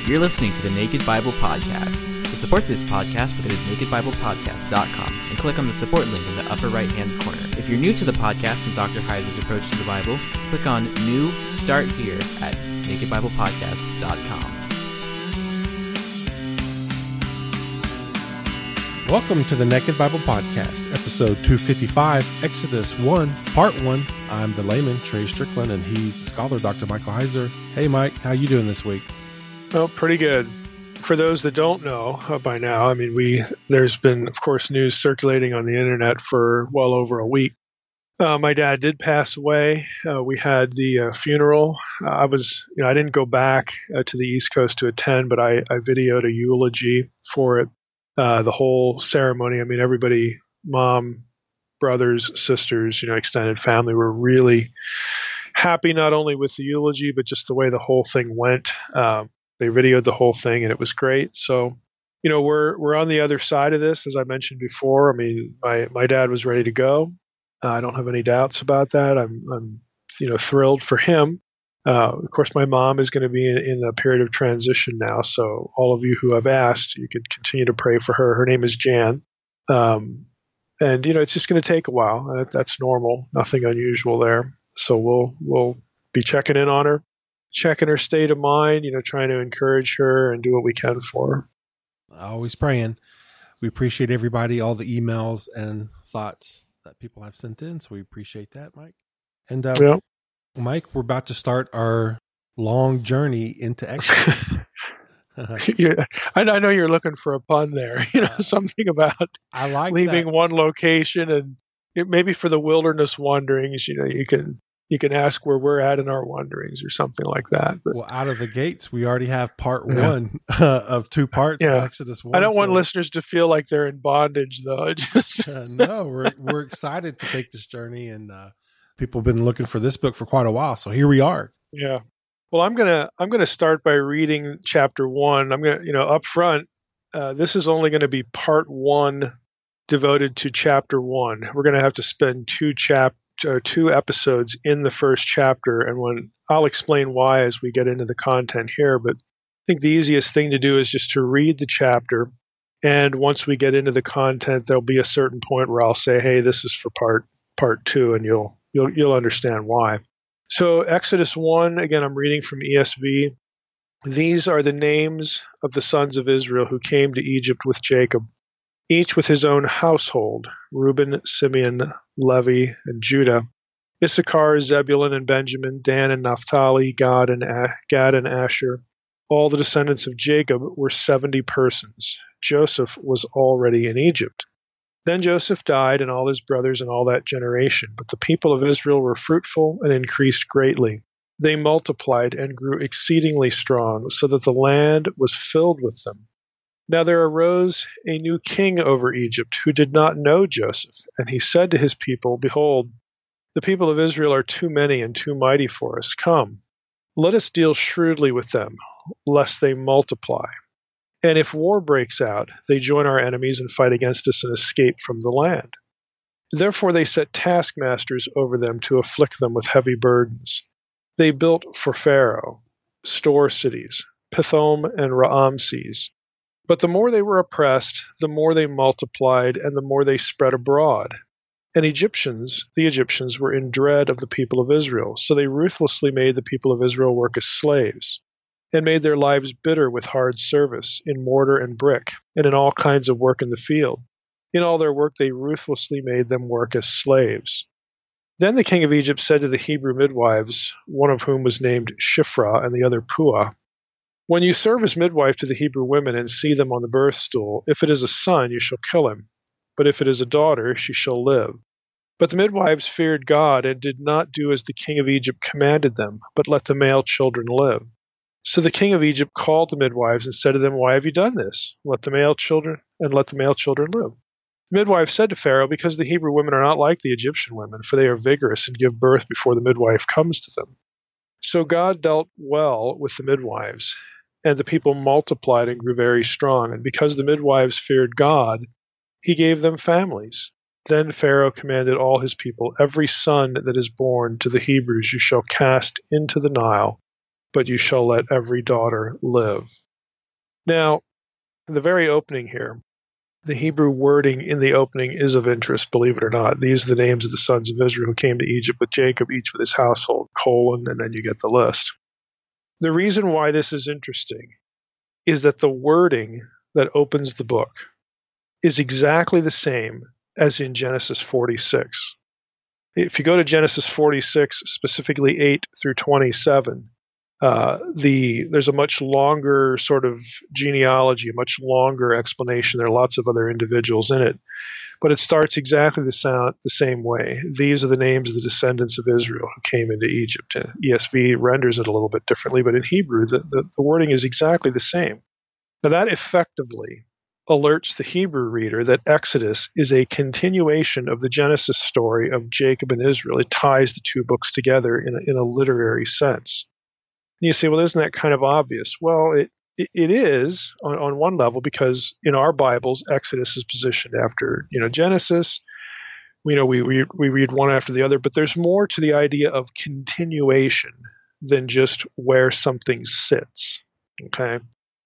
You're listening to the Naked Bible Podcast. To support this podcast, go to nakedbiblepodcast.com and click on the support link in the upper right-hand corner. If you're new to the podcast and Dr. Heiser's approach to the Bible, click on New Start Here at nakedbiblepodcast.com. Welcome to the Naked Bible Podcast, episode 255, Exodus 1, Part 1. I'm the layman, Trey Strickland, and he's the scholar, Dr. Michael Heiser. Hey, Mike, how you doing this week? Well, pretty good. For those that don't know by now, there's been, of course, news circulating on the internet for well over a week. My dad did pass away. We had the funeral. I didn't go back to the East Coast to attend, but I videoed a eulogy for it. The whole ceremony, everybody, mom, brothers, sisters, extended family were really happy, not only with the eulogy, but just the way the whole thing went. They videoed the whole thing and it was great. So, we're on the other side of this, as I mentioned before. My dad was ready to go. I don't have any doubts about that. I'm thrilled for him. Of course, my mom is going to be in a period of transition now. So all of you who have asked, you could continue to pray for her. Her name is Jan. And it's just going to take a while. That's normal. Nothing unusual there. So we'll be checking in on her, checking her state of mind, trying to encourage her and do what we can for her. Always praying. We appreciate everybody, all the emails and thoughts that people have sent in. So we appreciate that, Mike. And yeah. Mike, we're about to start our long journey into Exodus. I know you're looking for a pun there. Something about I like leaving that. one location, and maybe for the wilderness wanderings, you can ask where we're at in our wanderings or something like that. But, well, out of the gates, we already have part one of two parts of Exodus 1. I don't want listeners to feel like they're in bondage, though. No, we're excited to take this journey, and people have been looking for this book for quite a while, so here we are. Yeah. Well, I'm gonna start by reading chapter 1. I'm gonna, up front, this is only going to be part 1 devoted to chapter 1. We're going to have to spend two episodes in the first chapter, and I'll explain why as we get into the content here. But I think the easiest thing to do is just to read the chapter, and once we get into the content, there'll be a certain point where I'll say, "Hey, this is for part 2," and you'll understand why. So Exodus 1, again, I'm reading from ESV. These are the names of the sons of Israel who came to Egypt with Jacob, each with his own household: Reuben, Simeon, Levi, and Judah; Issachar, Zebulun, and Benjamin; Dan and Naphtali; Gad and Asher. All the descendants of Jacob were 70 persons. Joseph was already in Egypt. Then Joseph died, and all his brothers and all that generation. But the people of Israel were fruitful and increased greatly. They multiplied and grew exceedingly strong, so that the land was filled with them. Now there arose a new king over Egypt, who did not know Joseph. And he said to his people, "Behold, the people of Israel are too many and too mighty for us. Come, let us deal shrewdly with them, lest they multiply. And if war breaks out, they join our enemies and fight against us and escape from the land." Therefore they set taskmasters over them to afflict them with heavy burdens. They built for Pharaoh store cities, Pithom and Raamses. But the more they were oppressed, the more they multiplied, and the more they spread abroad. And the Egyptians were in dread of the people of Israel, so they ruthlessly made the people of Israel work as slaves, and made their lives bitter with hard service, in mortar and brick, and in all kinds of work in the field. In all their work they ruthlessly made them work as slaves. Then the king of Egypt said to the Hebrew midwives, one of whom was named Shiphrah and the other Puah, "When you serve as midwife to the Hebrew women and see them on the birth stool, if it is a son, you shall kill him. But if it is a daughter, she shall live." But the midwives feared God and did not do as the king of Egypt commanded them, but let the male children live. So the king of Egypt called the midwives and said to them, "Why have you done this? Let the male children live." The midwives said to Pharaoh, "Because the Hebrew women are not like the Egyptian women, for they are vigorous and give birth before the midwife comes to them." So God dealt well with the midwives, and the people multiplied and grew very strong. And because the midwives feared God, he gave them families. Then Pharaoh commanded all his people, "Every son that is born to the Hebrews you shall cast into the Nile, but you shall let every daughter live." Now, the very opening here, the Hebrew wording in the opening is of interest, believe it or not. These are the names of the sons of Israel who came to Egypt with Jacob, each with his household, and then you get the list. The reason why this is interesting is that the wording that opens the book is exactly the same as in Genesis 46. If you go to Genesis 46, specifically 8 through 27, there's a much longer sort of genealogy, a much longer explanation. There are lots of other individuals in it, but it starts exactly the same way. These are the names of the descendants of Israel who came into Egypt. ESV renders it a little bit differently, but in Hebrew, the wording is exactly the same. Now that effectively alerts the Hebrew reader that Exodus is a continuation of the Genesis story of Jacob and Israel. It ties the two books together in a literary sense. And you say, well, isn't that kind of obvious? Well, it is on one level, because in our Bibles, Exodus is positioned after Genesis. We read one after the other, but there's more to the idea of continuation than just where something sits. Okay.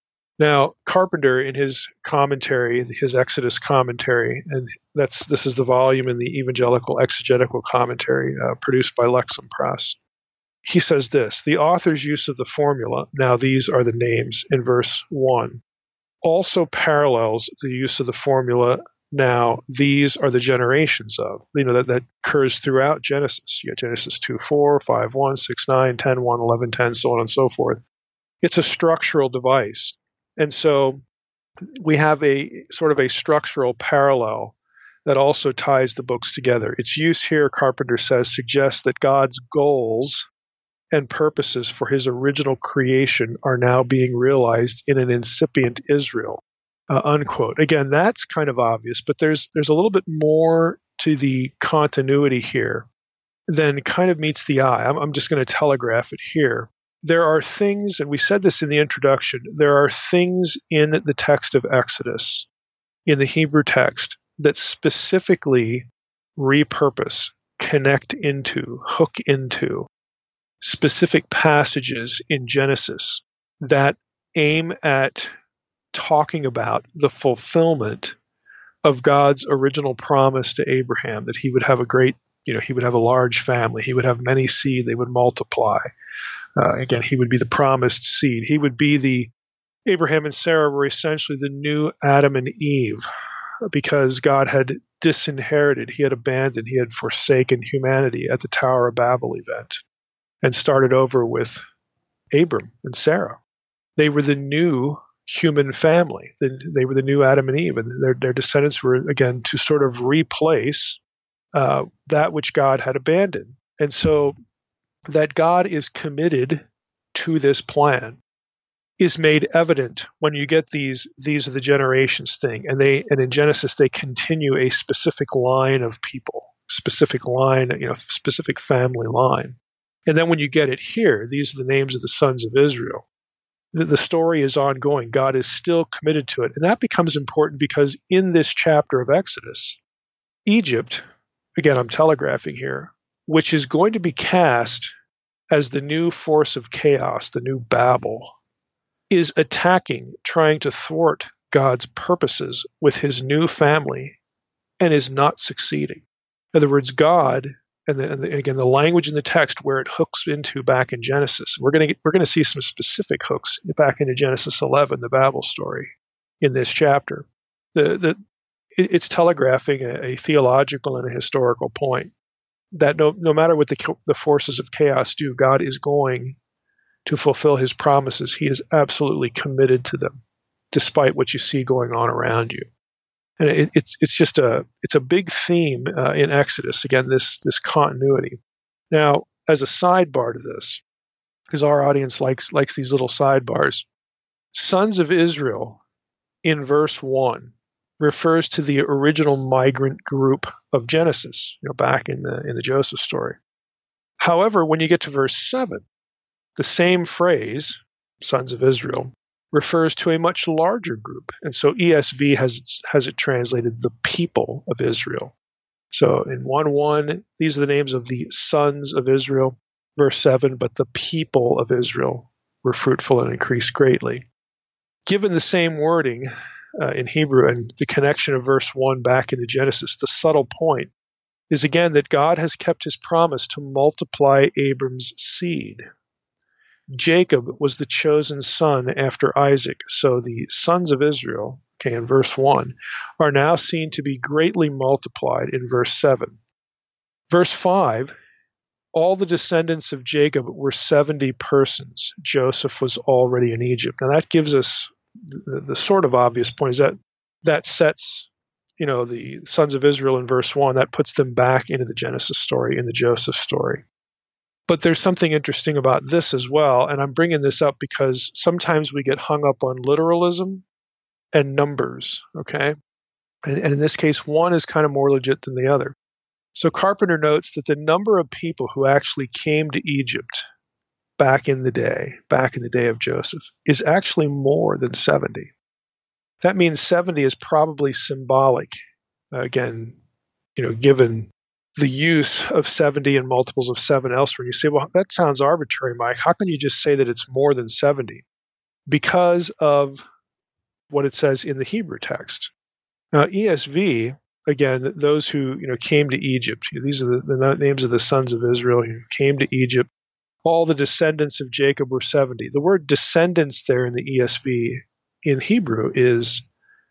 Now, Carpenter, in his commentary, his Exodus commentary, and this is the volume in the Evangelical Exegetical Commentary produced by Lexham Press. He says this: the author's use of the formula, "now these are the names," in verse 1, also parallels the use of the formula, "now these are the generations of." That occurs throughout Genesis. You got Genesis 2:4, 5:1, 6:9, 10:1, 11:10, so on and so forth. It's a structural device. And so we have a sort of a structural parallel that also ties the books together. Its use here, Carpenter says, suggests that God's goals and purposes for his original creation are now being realized in an incipient Israel, unquote. Again, that's kind of obvious, but there's a little bit more to the continuity here than kind of meets the eye. I'm just going to telegraph it here. There are things, and we said this in the introduction, there are things in the text of Exodus, in the Hebrew text, that specifically repurpose, connect into, hook into specific passages in Genesis that aim at talking about the fulfillment of God's original promise to Abraham, that he would have he would have a large family, he would have many seed, they would multiply. Again, he would be the promised seed. He would be Abraham and Sarah were essentially the new Adam and Eve, because God had disinherited, he had abandoned, he had forsaken humanity at the Tower of Babel event and started over with Abram and Sarah. They were the new human family. They were the new Adam and Eve, and their descendants were, again, to sort of replace that which God had abandoned. And so that God is committed to this plan is made evident when you get these are the generations thing. And in Genesis, they continue a specific line of people, specific family line. And then when you get it here, these are the names of the sons of Israel. The story is ongoing. God is still committed to it. And that becomes important because in this chapter of Exodus, Egypt, again, I'm telegraphing here, which is going to be cast as the new force of chaos, the new Babel, is attacking, trying to thwart God's purposes with his new family, and is not succeeding. In other words, God, and again, the language in the text where it hooks into back in Genesis, we're going to see some specific hooks back into Genesis 11, the Babel story, in this chapter. It's telegraphing a theological and a historical point that no matter what the forces of chaos do, God is going to fulfill his promises. He is absolutely committed to them, despite what you see going on around you. And it's a big theme in Exodus. Again, this continuity. Now, as a sidebar to this, because our audience likes these little sidebars, sons of Israel in verse 1 refers to the original migrant group of Genesis, back in the Joseph story. However, when you get to verse 7, the same phrase, sons of Israel, refers to a much larger group. And so ESV has it translated the people of Israel. So in 1:1, these are the names of the sons of Israel. Verse 7, but the people of Israel were fruitful and increased greatly. given the same wording in Hebrew and the connection of verse 1 back into Genesis, the subtle point is again that God has kept his promise to multiply Abram's seed. Jacob was the chosen son after Isaac, so the sons of Israel, okay, in verse 1, are now seen to be greatly multiplied in verse 7. Verse 5, all the descendants of Jacob were 70 persons. Joseph was already in Egypt. Now that gives us the sort of obvious point, is that sets, the sons of Israel in verse 1, that puts them back into the Genesis story, in the Joseph story. But there's something interesting about this as well, and I'm bringing this up because sometimes we get hung up on literalism and numbers, okay? And in this case, one is kind of more legit than the other. So Carpenter notes that the number of people who actually came to Egypt back in the day of Joseph, is actually more than 70. That means 70 is probably symbolic, again, given the use of 70 and multiples of 7 elsewhere. You say, well, that sounds arbitrary, Mike. How can you just say that it's more than 70? Because of what it says in the Hebrew text. Now, ESV, again, those who came to Egypt, these are the names of the sons of Israel who came to Egypt. All the descendants of Jacob were 70. The word descendants there in the ESV in Hebrew is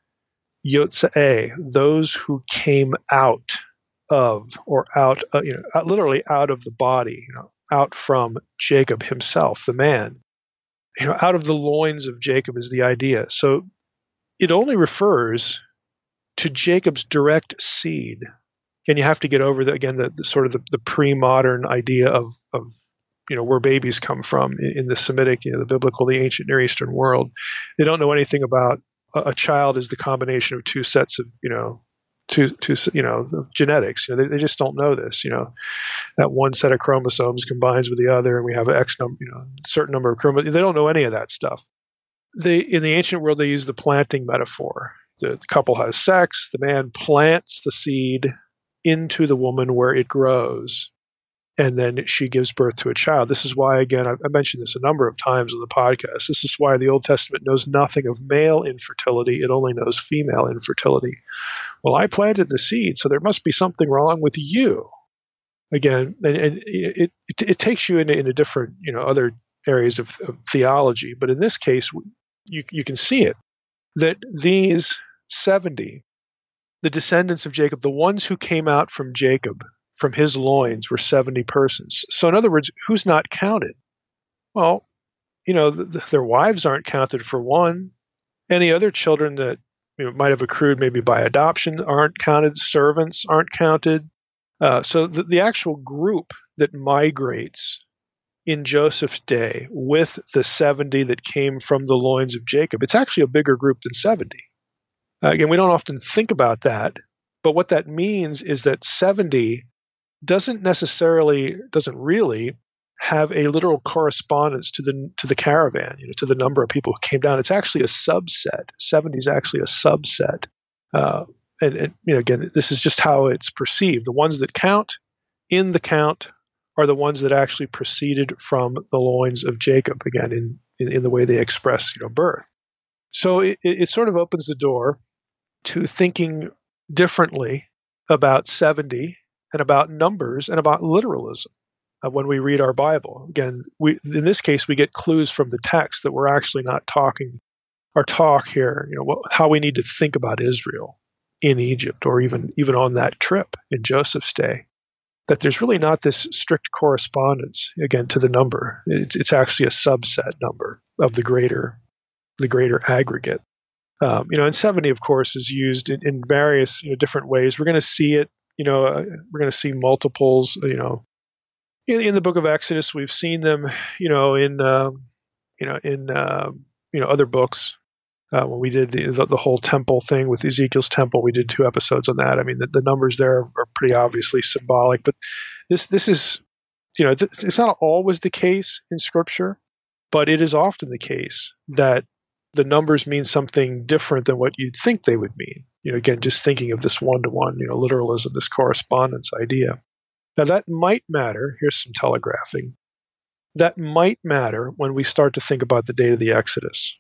yotzei, those who came out of, or out, literally out of the body, out from Jacob himself, the man. Out of the loins of Jacob is the idea. So it only refers to Jacob's direct seed. And you have to get over the sort of the pre-modern idea of where babies come from in the Semitic, the biblical, the ancient Near Eastern world. They don't know anything about a child is the combination of two sets of, the genetics. They just don't know this. That one set of chromosomes combines with the other, and we have X number, certain number of chromosomes. They don't know any of that stuff. In the ancient world, they use the planting metaphor. The couple has sex. The man plants the seed into the woman where it grows, and then she gives birth to a child. This is why, again, I mentioned this a number of times on the podcast. This is why the Old Testament knows nothing of male infertility. It only knows female infertility. Well, I planted the seed, so there must be something wrong with you. Again, and it takes you into different, other areas of theology. But in this case, you can see it, that these 70, the descendants of Jacob, the ones who came out from Jacob, from his loins, were 70 persons. So in other words, who's not counted? Well, their wives aren't counted for one. Any other children that might have accrued maybe by adoption aren't counted. Servants aren't counted. So the actual group that migrates in Joseph's day with the 70 that came from the loins of Jacob, it's actually a bigger group than 70. Again, we don't often think about that, but what that means is that 70 doesn't really have a literal correspondence to the caravan, to the number of people who came down. It's actually a subset. 70 is actually a subset. And again, this is just how it's perceived. The ones that count in the count are the ones that actually proceeded from the loins of Jacob, again, in the way they express, birth. So it sort of opens the door to thinking differently about 70 and about numbers and about literalism when we read our Bible. Again, in this case, we get clues from the text that we're actually not talking our talk here, how we need to think about Israel in Egypt, or even on that trip in Joseph's day, that there's really not this strict correspondence, again, to the number. It's actually a subset number of the greater aggregate. And 70, of course, is used in various different ways. We're going to see it. We're going to see multiples. In the book of Exodus, we've seen them. In other books. When we did the whole temple thing with Ezekiel's temple, we did 2 episodes on that. I mean, the numbers there are pretty obviously symbolic, but this is, it's not always the case in Scripture, but it is often the case that the numbers mean something different than what you'd think they would mean. Again, just thinking of this one-to-one, literalism, this correspondence idea. Now, that might matter. Here's some telegraphing. That might matter when we start to think about the date of the Exodus.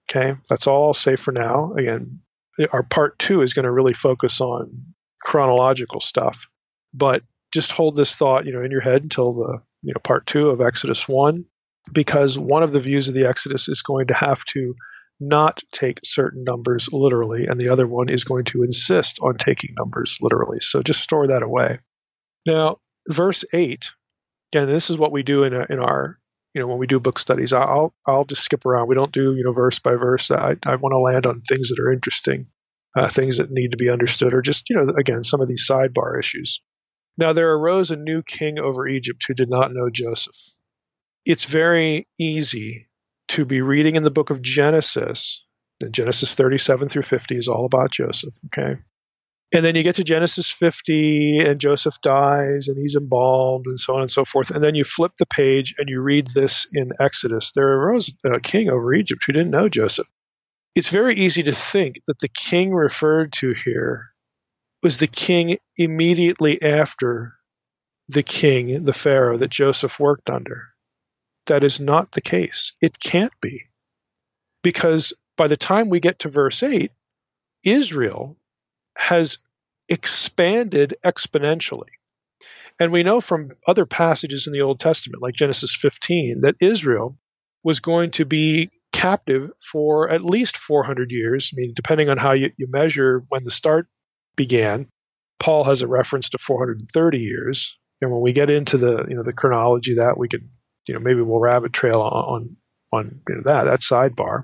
Okay, that's all I'll say for now. Again, our part 2 is going to really focus on chronological stuff, but just hold this thought, in your head until the part 2 of Exodus 1, because one of the views of the Exodus is going to have to not take certain numbers literally, and the other one is going to insist on taking numbers literally. So just store that away. Now, verse 8, again, this is what we do in our when we do book studies. I'll just skip around. We don't do verse by verse. I want to land on things that are interesting, things that need to be understood, or just again, some of these sidebar issues. Now there arose a new king over Egypt who did not know Joseph. It's very easy to be reading in the book of Genesis, and Genesis 37 through 50 is all about Joseph, okay? And then you get to Genesis 50, and Joseph dies, and he's embalmed, and so on and so forth. And then you flip the page, and you read this in Exodus. There arose a king over Egypt who didn't know Joseph. It's very easy to think that the king referred to here was the king immediately after the king, the Pharaoh, that Joseph worked under. That is not the case. It can't be. Because by the time we get to verse 8, Israel has expanded exponentially. And we know from other passages in the Old Testament, like Genesis 15, that Israel was going to be captive for at least 400 years. I mean, depending on how you measure when the start began, Paul has a reference to 430 years. And when we get into the chronology of that, we could, maybe we'll rabbit trail on that sidebar.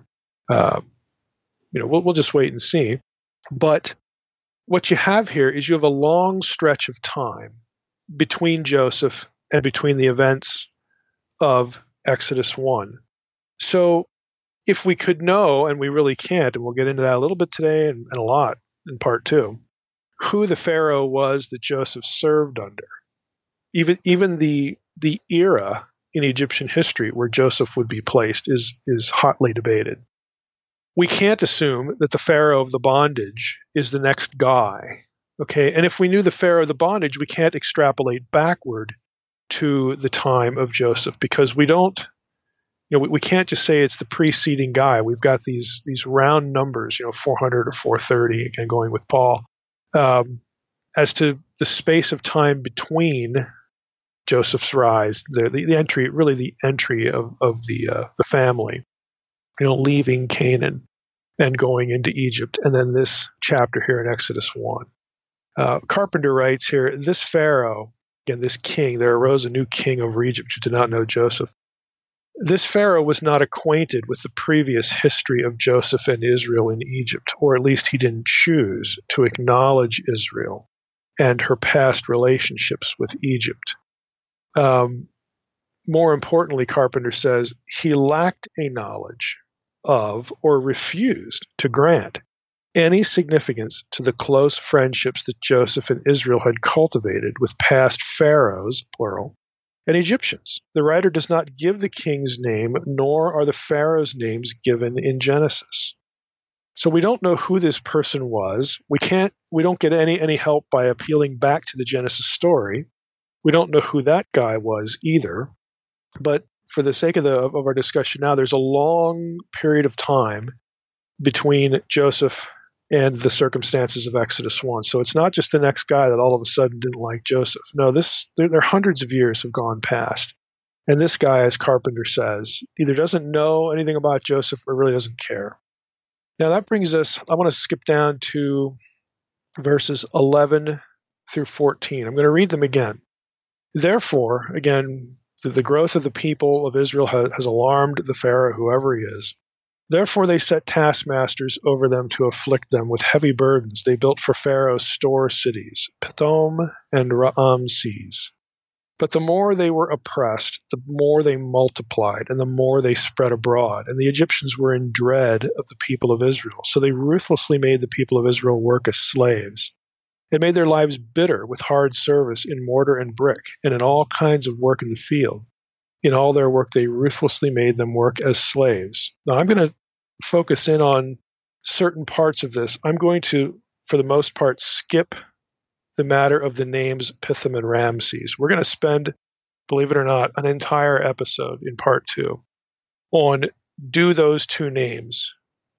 We'll just wait and see. But what you have here is you have a long stretch of time between Joseph and between the events of Exodus 1. So if we could know, and we really can't, and we'll get into that a little bit today and a lot in part 2, who the Pharaoh was that Joseph served under, even the era in Egyptian history where Joseph would be placed is hotly debated. We can't assume that the Pharaoh of the bondage is the next guy, okay? And if we knew the Pharaoh of the bondage, we can't extrapolate backward to the time of Joseph, because we don't, we can't just say it's the preceding guy. We've got these round numbers, 400 or 430, again, going with Paul, as to the space of time between Joseph's rise, the entry of the family, leaving Canaan and going into Egypt, and then this chapter here in Exodus 1. Carpenter writes here, this Pharaoh, again, this king, there arose a new king over Egypt who did not know Joseph. This Pharaoh was not acquainted with the previous history of Joseph and Israel in Egypt, or at least he didn't choose to acknowledge Israel and her past relationships with Egypt. More importantly, Carpenter says, he lacked a knowledge of or refused to grant any significance to the close friendships that Joseph and Israel had cultivated with past pharaohs, plural, and Egyptians. The writer does not give the king's name, nor are the pharaoh's names given in Genesis. So we don't know who this person was. We don't get any help by appealing back to the Genesis story. We don't know who that guy was either. But for the sake of our discussion now, there's a long period of time between Joseph and the circumstances of Exodus 1. So it's not just the next guy that all of a sudden didn't like Joseph. No, there hundreds of years have gone past. And this guy, as Carpenter says, either doesn't know anything about Joseph or really doesn't care. Now that brings us, I want to skip down to verses 11 through 14. I'm going to read them again. Therefore, again, the growth of the people of Israel has alarmed the Pharaoh, whoever he is. Therefore they set taskmasters over them to afflict them with heavy burdens. They built for Pharaoh store cities, Pithom and Raamses. But the more they were oppressed, the more they multiplied, and the more they spread abroad. And the Egyptians were in dread of the people of Israel. So they ruthlessly made the people of Israel work as slaves. It made their lives bitter with hard service in mortar and brick, and in all kinds of work in the field. In all their work, they ruthlessly made them work as slaves. Now, I'm going to focus in on certain parts of this. I'm going to, for the most part, skip the matter of the names Pithom and Ramses. We're going to spend, believe it or not, an entire episode in part 2 on, do those two names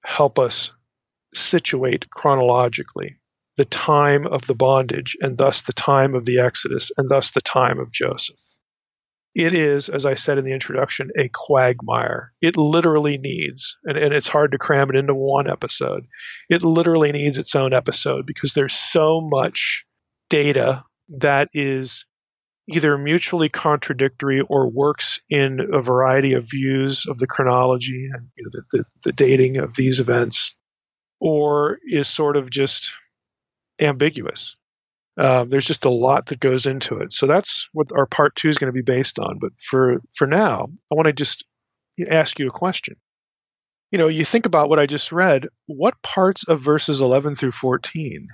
help us situate chronologically the time of the bondage, and thus the time of the Exodus, and thus the time of Joseph. It is, as I said in the introduction, a quagmire. It literally needs, and it's hard to cram it into one episode, it literally needs its own episode because there's so much data that is either mutually contradictory or works in a variety of views of the chronology and the dating of these events, or is sort of just ambiguous. There's just a lot that goes into it. So that's what our part 2 is going to be based on. But for now, I want to just ask you a question. You think about what I just read. What parts of verses 11 through 14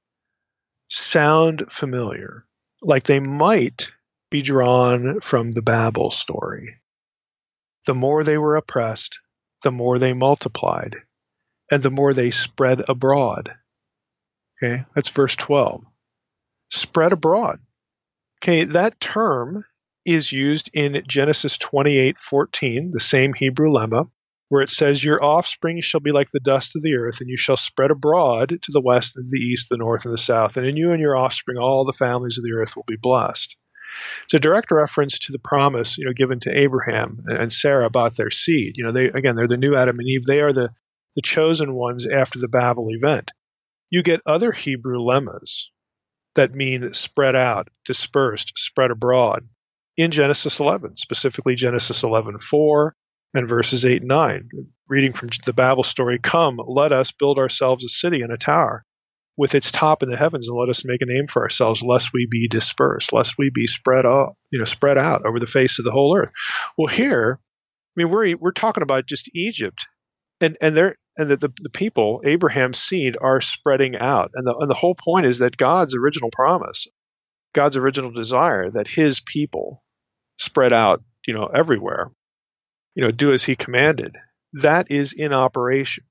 sound familiar? Like they might be drawn from the Babel story. The more they were oppressed, the more they multiplied, and the more they spread abroad. Okay, that's verse 12. Spread abroad. Okay, that term is used in Genesis 28:14, the same Hebrew lemma, where it says, "Your offspring shall be like the dust of the earth, and you shall spread abroad to the west and the east, the north and the south, and in you and your offspring all the families of the earth will be blessed." It's a direct reference to the promise, given to Abraham and Sarah about their seed. They're the new Adam and Eve. They are the chosen ones after the Babel event. You get other Hebrew lemmas that mean spread out, dispersed, spread abroad in Genesis 11, specifically Genesis 11:4 and verses 8 and 9. Reading from the Babel story, "Come, let us build ourselves a city and a tower with its top in the heavens, and let us make a name for ourselves, lest we be dispersed," lest we be spread out over the face of the whole earth. Well, here, we're talking about just Egypt, and the people, Abraham's seed, are spreading out. And the whole point is that God's original promise, God's original desire that his people spread out, everywhere, do as he commanded, that is in operation.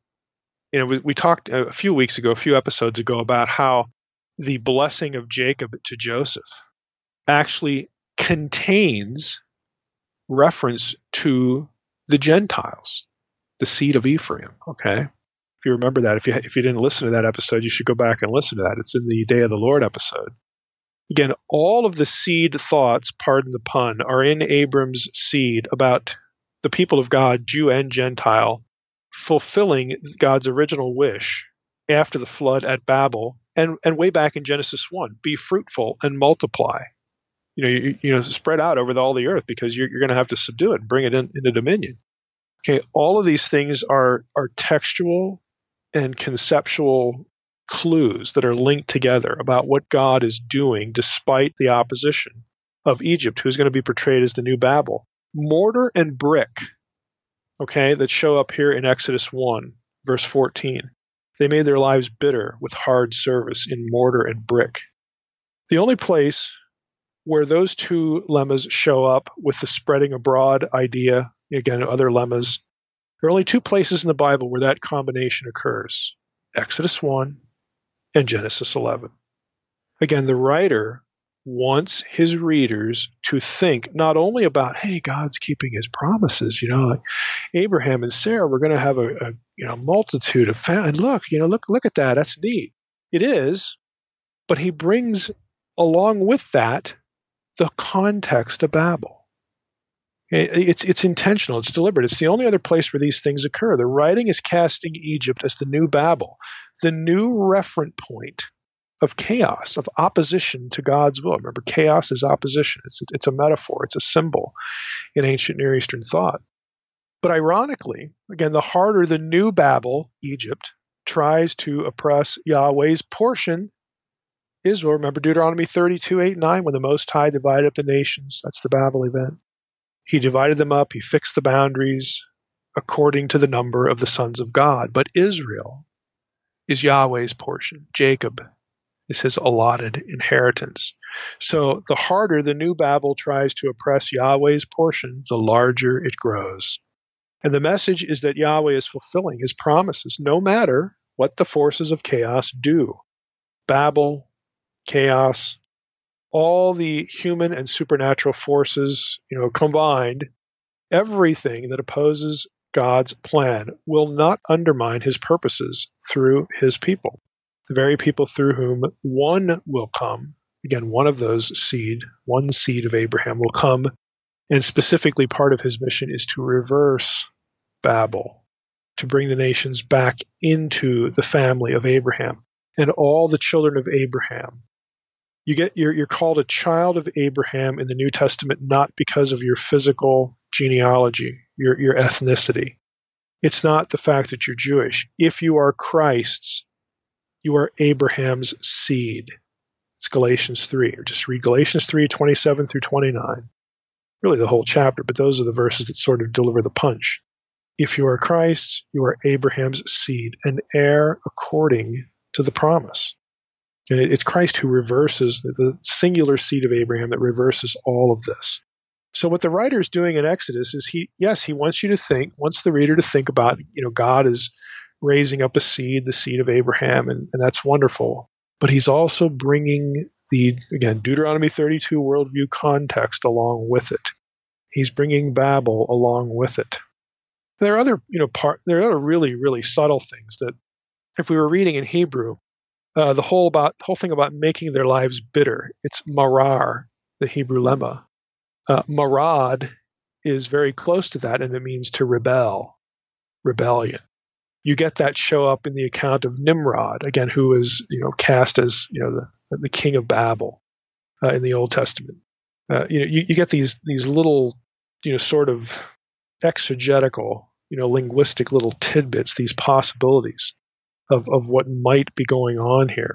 We talked a few episodes ago, about how the blessing of Jacob to Joseph actually contains reference to the Gentiles, the seed of Ephraim. Okay, if you remember that, if you didn't listen to that episode, you should go back and listen to that. It's in the Day of the Lord episode. Again, all of the seed thoughts, pardon the pun, are in Abram's seed about the people of God, Jew and Gentile, fulfilling God's original wish after the flood at Babel, and way back in Genesis 1, be fruitful and multiply. Spread out over all the earth, because you're going to have to subdue it and bring it into dominion. Okay, all of these things are textual and conceptual clues that are linked together about what God is doing despite the opposition of Egypt, who's going to be portrayed as the new Babel. Mortar and brick, okay, that show up here in Exodus 1, verse 14. They made their lives bitter with hard service in mortar and brick. The only place where those two lemmas show up with the spreading abroad idea, again, other lemmas, there are only two places in the Bible where that combination occurs: Exodus 1 and Genesis 11. Again, the writer wants his readers to think not only about, hey, God's keeping his promises, like Abraham and Sarah, we're going to have a multitude of families. Look at that. That's neat. It is, but he brings along with that the context of Babel. It's intentional. It's deliberate. It's the only other place where these things occur. The writing is casting Egypt as the new Babel, the new referent point of chaos, of opposition to God's will. Remember, chaos is opposition. It's a metaphor. It's a symbol in ancient Near Eastern thought. But ironically, again, the harder the new Babel, Egypt, tries to oppress Yahweh's portion, Israel. Remember Deuteronomy 32:8-9, when the Most High divided up the nations. That's the Babel event. He divided them up. He fixed the boundaries according to the number of the sons of God. But Israel is Yahweh's portion. Jacob is his allotted inheritance. So the harder the new Babel tries to oppress Yahweh's portion, the larger it grows. And the message is that Yahweh is fulfilling his promises, no matter what the forces of chaos do. Babel, chaos, all the human and supernatural forces, combined, everything that opposes God's plan will not undermine his purposes through his people, the very people through whom one will come. Again, one of those one seed of Abraham will come, and specifically part of his mission is to reverse Babel, to bring the nations back into the family of Abraham and all the children of Abraham. You're called a child of Abraham in the New Testament not because of your physical genealogy, your ethnicity. It's not the fact that you're Jewish. If you are Christ's, you are Abraham's seed. It's Galatians 3. Or just read Galatians 3, 27 through 29. Really the whole chapter, but those are the verses that sort of deliver the punch. If you are Christ's, you are Abraham's seed, an heir according to the promise. And it's Christ who reverses, the singular seed of Abraham that reverses all of this. So what the writer is doing in Exodus is he wants the reader to think about, God is raising up a seed, the seed of Abraham, and that's wonderful. But he's also bringing Deuteronomy 32 worldview context along with it. He's bringing Babel along with it. There are other, there are other really, really subtle things that if we were reading in Hebrew, the whole thing about making their lives bitter, it's marar, the Hebrew lemma. Marad is very close to that, and it means to rebel, rebellion. You get that show up in the account of Nimrod, again, who is cast as the king of Babel in the Old Testament. You get these little sort of exegetical linguistic little tidbits, these possibilities of what might be going on here.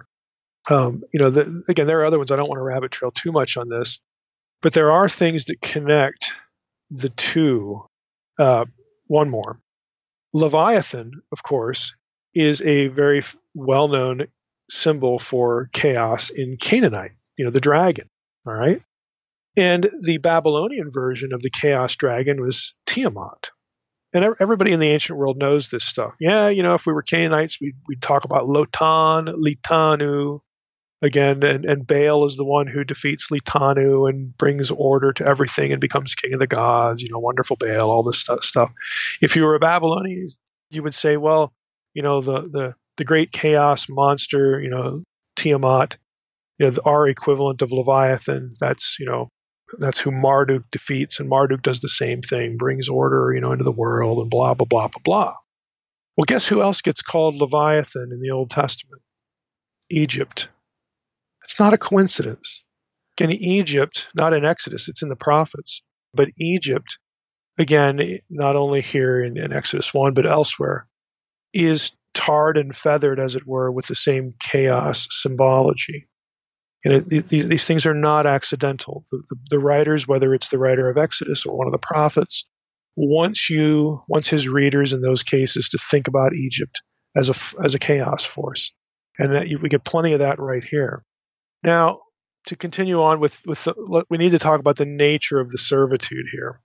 Again, there are other ones. I don't want to rabbit trail too much on this, but there are things that connect the two. One more. Leviathan, of course, is a very well-known symbol for chaos in Canaanite, the dragon, all right? And the Babylonian version of the chaos dragon was Tiamat. And everybody in the ancient world knows this stuff. Yeah, if we were Canaanites, we'd talk about Lotan, Litanu, again, and Baal is the one who defeats Litanu and brings order to everything and becomes king of the gods, wonderful Baal, all this stuff. If you were a Babylonian, you would say, well, the great chaos monster, Tiamat, our equivalent of Leviathan, that's who Marduk defeats, and Marduk does the same thing, brings order, into the world, and blah, blah, blah, blah, blah. Well, guess who else gets called Leviathan in the Old Testament? Egypt. It's not a coincidence. Again, Egypt, not in Exodus, it's in the prophets, but Egypt, again, not only here in Exodus 1, but elsewhere, is tarred and feathered, as it were, with the same chaos symbology. And these things are not accidental. The writers, whether it's the writer of Exodus or one of the prophets, wants his readers in those cases to think about Egypt as a chaos force, and that we get plenty of that right here. Now, to continue on we need to talk about the nature of the servitude here.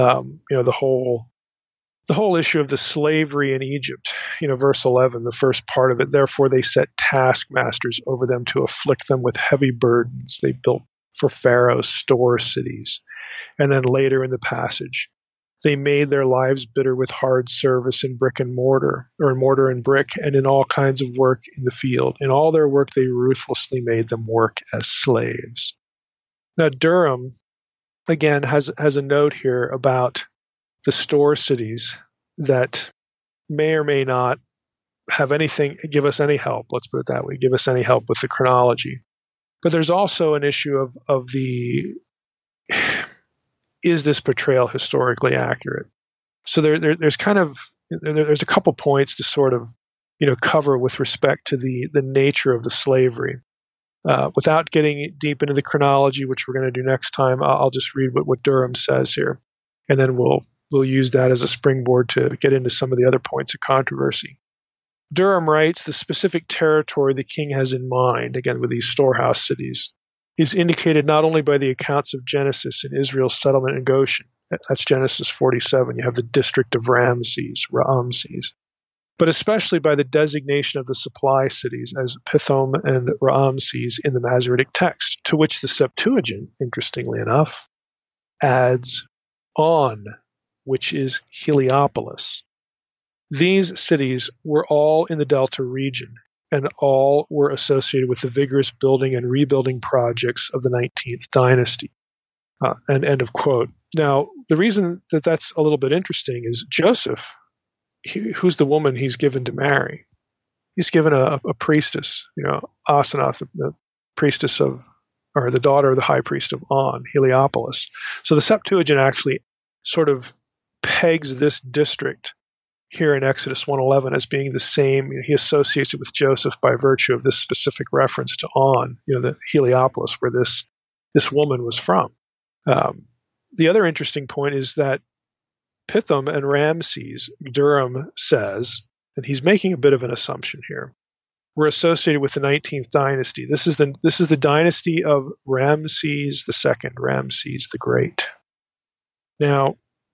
The whole issue of the slavery in Egypt, verse 11, the first part of it, therefore they set taskmasters over them to afflict them with heavy burdens. They built for Pharaoh store cities. And then later in the passage, they made their lives bitter with hard service in brick and mortar, or in mortar and brick, and in all kinds of work in the field. In all their work, they ruthlessly made them work as slaves. Now, Durham, again, has a note here about the store cities that may or may not give us any help, let's put it that way, give us any help with the chronology. But there's also an issue of is this portrayal historically accurate? So there's a couple points to sort of, cover with respect to the nature of the slavery. Without getting deep into the chronology, which we're going to do next time, I'll just read what Durham says here, and then we'll use that as a springboard to get into some of the other points of controversy. Durham writes, the specific territory the king has in mind, again with these storehouse cities, is indicated not only by the accounts of Genesis and Israel's settlement in Goshen. That's Genesis 47. You have the district of Ramses, but especially by the designation of the supply cities as Pithom and Ramses in the Masoretic text, to which the Septuagint, interestingly enough, adds on which is Heliopolis. These cities were all in the Delta region, and all were associated with the vigorous building and rebuilding projects of the 19th dynasty. And end of quote. Now, the reason that that's a little bit interesting is Joseph, who's the woman he's given to marry. He's given a priestess, Asenath, the priestess of, or the daughter of the high priest of On, Heliopolis. So the Septuagint actually sort of pegs this district here in Exodus 1:11 as being the same. He associates it with Joseph by virtue of this specific reference to On, the Heliopolis, where this woman was from. The other interesting point is that Pithom and Ramses, Durham says, and he's making a bit of an assumption here, were associated with the 19th dynasty. This is the dynasty of Ramses II, Ramses the Great. Now,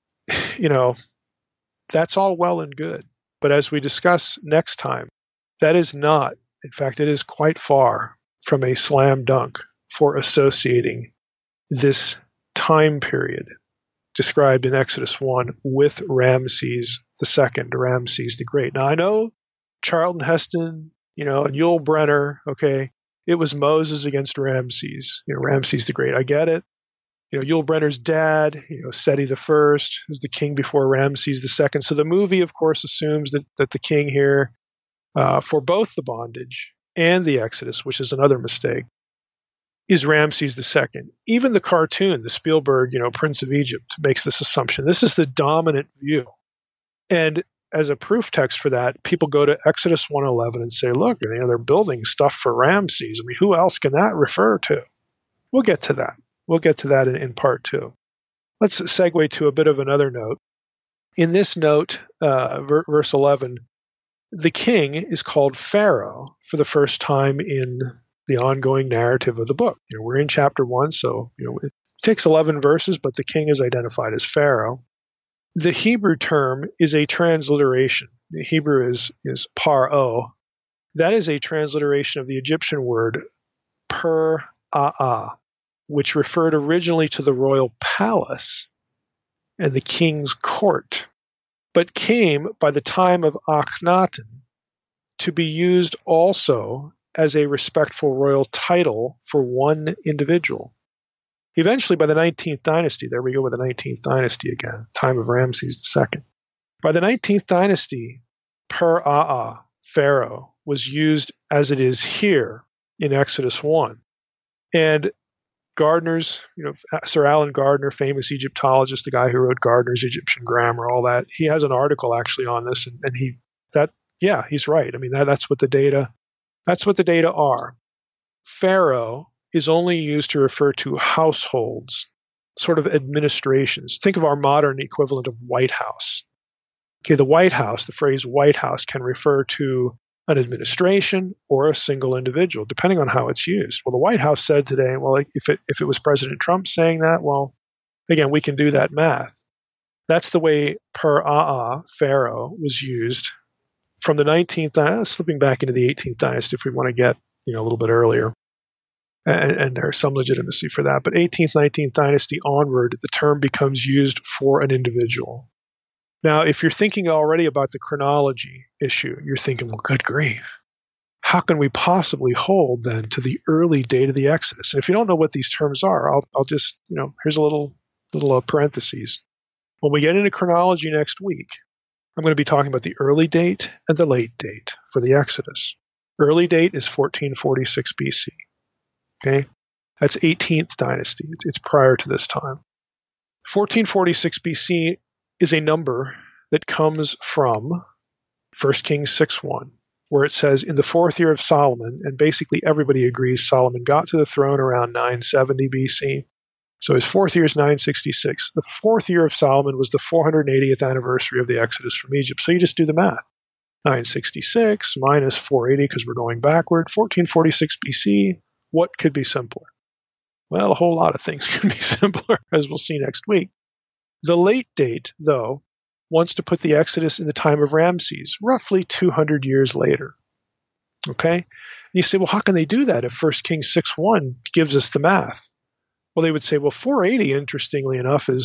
that's all well and good. But as we discuss next time, that is not, in fact, it is quite far from a slam dunk for associating this time period described in Exodus 1 with Ramses II, Ramses the Great. Now, I know Charlton Heston, and Yul Brynner, okay, it was Moses against Ramses, Ramses the Great. I get it. Yul Brynner's dad, Seti the First, is the king before Ramses II. So the movie, of course, assumes that the king here, for both the bondage and the Exodus, which is another mistake, is Ramses II. Even the cartoon, the Spielberg, Prince of Egypt, makes this assumption. This is the dominant view. And as a proof text for that, people go to Exodus 1:11 and say, look, they're building stuff for Ramses. I mean, who else can that refer to? We'll get to that. We'll get to that in part 2. Let's segue to a bit of another note. In this note, verse 11, the king is called Pharaoh for the first time in the ongoing narrative of the book. We're in chapter 1, so it takes 11 verses, but the king is identified as Pharaoh. The Hebrew term is a transliteration. The Hebrew is paro. That is a transliteration of the Egyptian word per-aa, which referred originally to the royal palace and the king's court, but came by the time of Akhenaten to be used also as a respectful royal title for one individual. Eventually, by the 19th dynasty, there we go with the 19th dynasty again, time of Ramses II. By the 19th dynasty, per-aa, Pharaoh, was used as it is here in Exodus 1. And Gardner's, Sir Alan Gardner, famous Egyptologist, the guy who wrote Gardner's Egyptian Grammar, all that, he has an article actually on this, and he's right. I mean, that's what the data are. Pharaoh is only used to refer to households, sort of administrations. Think of our modern equivalent of White House. Okay, the White House, the phrase White House can refer to an administration or a single individual, depending on how it's used. Well, the White House said today, well, if it was President Trump saying that, well, again, we can do that math. That's the way per-aa, Pharaoh, was used from the 19th, slipping back into the 18th dynasty if we want to get a little bit earlier. And there's some legitimacy for that. But 18th, 19th dynasty onward, the term becomes used for an individual. Now, if you're thinking already about the chronology issue, you're thinking, well, good grief. How can we possibly hold then to the early date of the Exodus? And if you don't know what these terms are, I'll just, here's a little parentheses. When we get into chronology next week, I'm going to be talking about the early date and the late date for the Exodus. Early date is 1446 BC. Okay? That's 18th dynasty. It's prior to this time. 1446 BC is a number that comes from 1 Kings 6:1, where it says, in the 4th year of Solomon, and basically everybody agrees Solomon got to the throne around 970 BC. So his 4th year is 966. The 4th year of Solomon was the 480th anniversary of the Exodus from Egypt. So you just do the math. 966 minus 480, because we're going backward. 1446 BC, what could be simpler? Well, a whole lot of things could be simpler, as we'll see next week. The late date, though, wants to put the Exodus in the time of Ramses, roughly 200 years later. Okay? And you say, well, how can they do that if 1 Kings 6:1 gives us the math? Well, they would say, well, 480, interestingly enough, is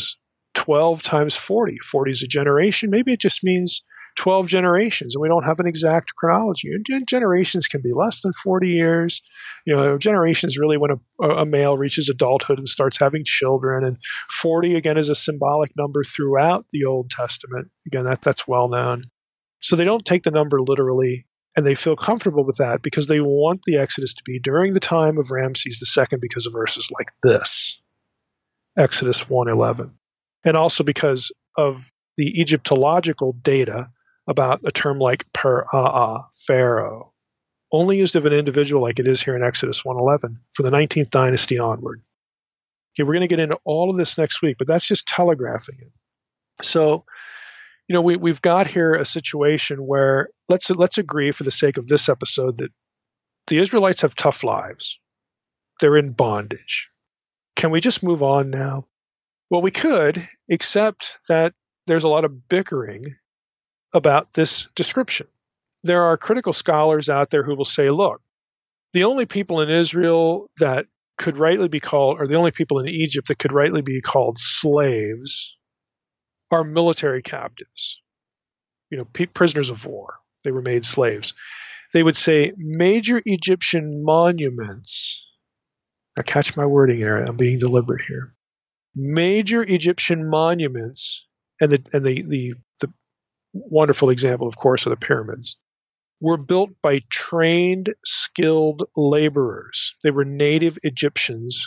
12 times 40. 40 is a generation. Maybe it just means 12 generations, and we don't have an exact chronology. Generations can be less than 40 years. Generations really when a male reaches adulthood and starts having children, and 40 again is a symbolic number throughout the Old Testament. Again, that's well known. So they don't take the number literally, and they feel comfortable with that because they want the Exodus to be during the time of Ramses II because of verses like this, Exodus 1:11, and also because of the Egyptological data about a term like Per'a'a, Pharaoh, only used of an individual like it is here in Exodus 1:11 for the 19th dynasty onward. Okay, we're going to get into all of this next week, but that's just telegraphing it. So, we've got here a situation where let's agree for the sake of this episode that the Israelites have tough lives. They're in bondage. Can we just move on now? Well, we could, except that there's a lot of bickering about this description. There are critical scholars out there who will say, look, the only people in Israel that could rightly be called, or the only people in Egypt that could rightly be called slaves are military captives, prisoners of war. They were made slaves. They would say major Egyptian monuments. Now catch my wording here. I'm being deliberate here. Major Egyptian monuments, and the wonderful example, of course, are the pyramids, were built by trained, skilled laborers. They were native Egyptians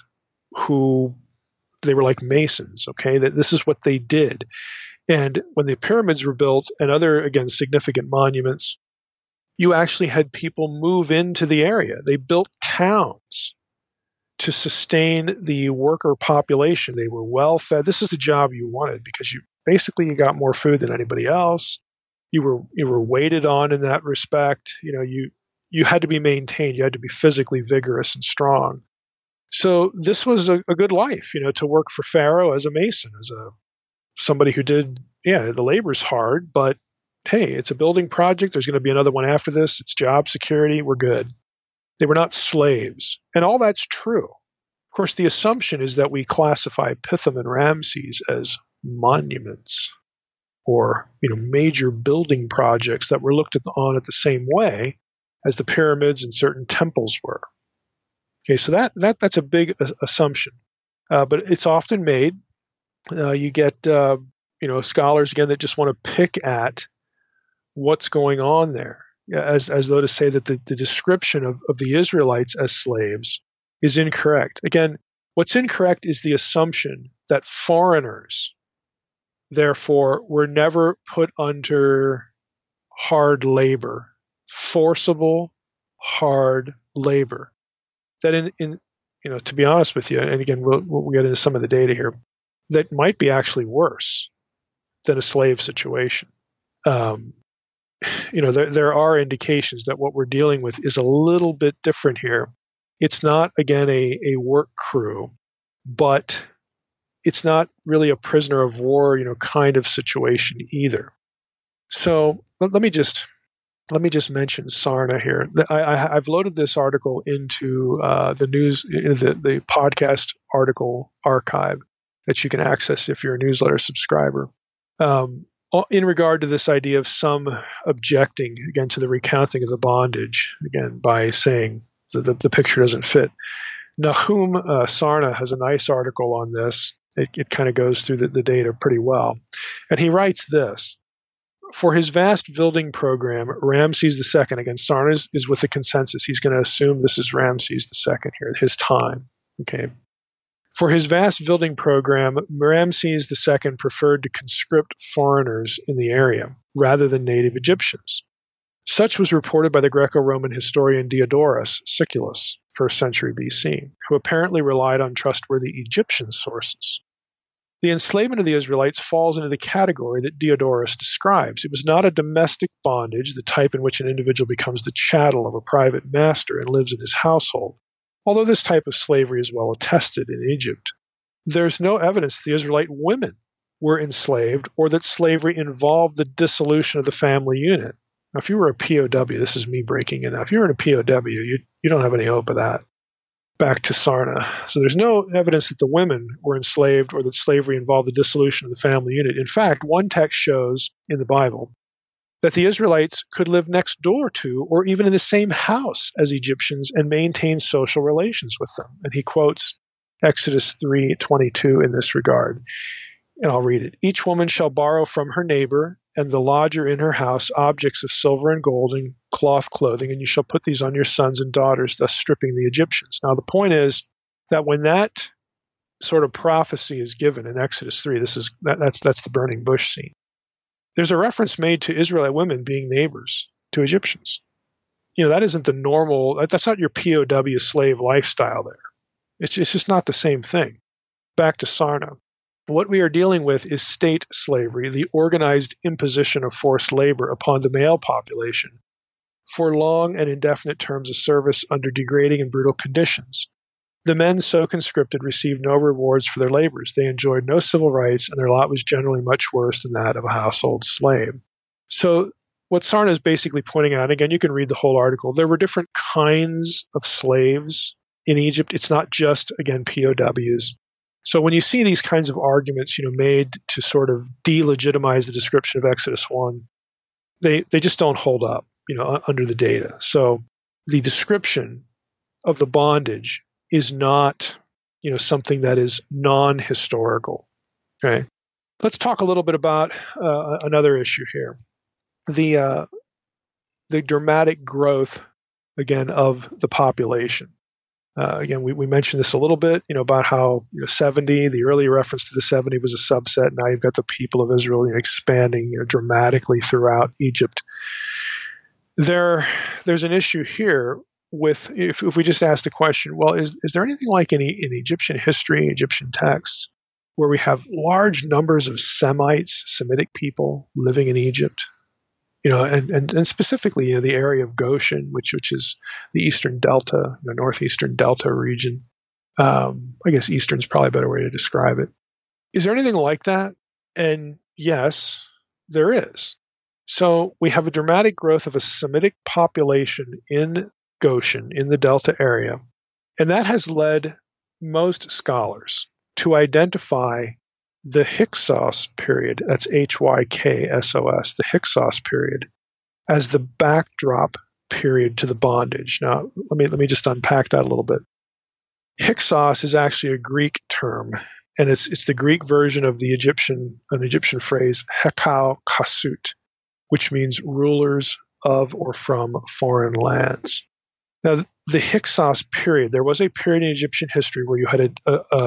they were like masons, okay? That this is what they did. And when the pyramids were built and other, again, significant monuments, you actually had people move into the area. They built towns to sustain the worker population. They were well fed. This is the job you wanted because you got more food than anybody else. You were waited on in that respect. You had to be maintained. You had to be physically vigorous and strong. So this was a good life, to work for Pharaoh as a mason, as somebody who did, the labor's hard, but hey, it's a building project. There's going to be another one after this. It's job security. We're good. They were not slaves. And all that's true. Of course, the assumption is that we classify Pithom and Ramses as monuments or, major building projects that were looked on at the same way as the pyramids and certain temples were. Okay, so that's a big assumption, but it's often made. You get scholars again that just want to pick at what's going on there, as though to say that the description of the Israelites as slaves is incorrect. Again, what's incorrect is the assumption that foreigners, therefore, were never put under hard labor, forcible hard labor. That in to be honest with you, and again we'll get into some of the data here, that might be actually worse than a slave situation. There are indications that what we're dealing with is a little bit different here. It's not, again, a work crew, but it's not really a prisoner of war, kind of situation either. So let me just mention Sarna here. I've loaded this article into the podcast article archive that you can access if you're a newsletter subscriber. In regard to this idea of some objecting, again, to the recounting of the bondage, again, by saying the picture doesn't fit. Nahum Sarna has a nice article on this. It kind of goes through the data pretty well. And he writes this: for his vast building program, Ramses II, again, Sarna is with the consensus. He's going to assume this is Ramses II here, his time. Okay. For his vast building program, Ramses II preferred to conscript foreigners in the area rather than native Egyptians. Such was reported by the Greco-Roman historian Diodorus Siculus, 1st century BC, who apparently relied on trustworthy Egyptian sources. The enslavement of the Israelites falls into the category that Diodorus describes. It was not a domestic bondage, the type in which an individual becomes the chattel of a private master and lives in his household, although this type of slavery is well attested in Egypt. There's no evidence that the Israelite women were enslaved or that slavery involved the dissolution of the family unit. Now, if you were a POW, this is me breaking it now. If you were in a POW, you don't have any hope of that. back to Sarna. So there's no evidence that the women were enslaved or that slavery involved the dissolution of the family unit. In fact, one text shows in the Bible that the Israelites could live next door to or even in the same house as Egyptians and maintain social relations with them. And he quotes Exodus 3:22 in this regard. And I'll read it. Each woman shall borrow from her neighbor and the lodger in her house objects of silver and gold and cloth clothing, and you shall put these on your sons and daughters, thus stripping the Egyptians. Now, the point is that when that sort of prophecy is given in Exodus 3, that's the burning bush scene. There's a reference made to Israelite women being neighbors to Egyptians. That isn't the normal, that's not your POW slave lifestyle there. It's just not the same thing. Back to Sarna. What we are dealing with is state slavery, the organized imposition of forced labor upon the male population for long and indefinite terms of service under degrading and brutal conditions. The men so conscripted received no rewards for their labors. They enjoyed no civil rights, and their lot was generally much worse than that of a household slave. So what Sarna is basically pointing out, again, you can read the whole article, there were different kinds of slaves in Egypt. It's not just, again, POWs. So when you see these kinds of arguments, made to sort of delegitimize the description of Exodus 1, they just don't hold up, under the data. So the description of the bondage is not, something that is non-historical. Okay. Let's talk a little bit about another issue here. The dramatic growth, again, of the population. Again, we mentioned this a little bit, about how 70, the earlier reference to the 70 was a subset. Now you've got the people of Israel expanding dramatically throughout Egypt. There's an issue here with, if we just ask the question, well, is there anything like in Egyptian history, Egyptian texts, where we have large numbers of Semites, Semitic people living in Egypt? And specifically, the area of Goshen, which is the eastern delta, northeastern delta region. I guess eastern is probably a better way to describe it. Is there anything like that? And yes, there is. So we have a dramatic growth of a Semitic population in Goshen, in the delta area, and that has led most scholars to identify the Hyksos period, that's Hyksos, the Hyksos period, as the backdrop period to the bondage. Now, let me just unpack that a little bit. Hyksos is actually a Greek term, and it's the Greek version of an Egyptian phrase, Hekau Kasut, which means rulers of or from foreign lands. Now, the Hyksos period, there was a period in Egyptian history where you had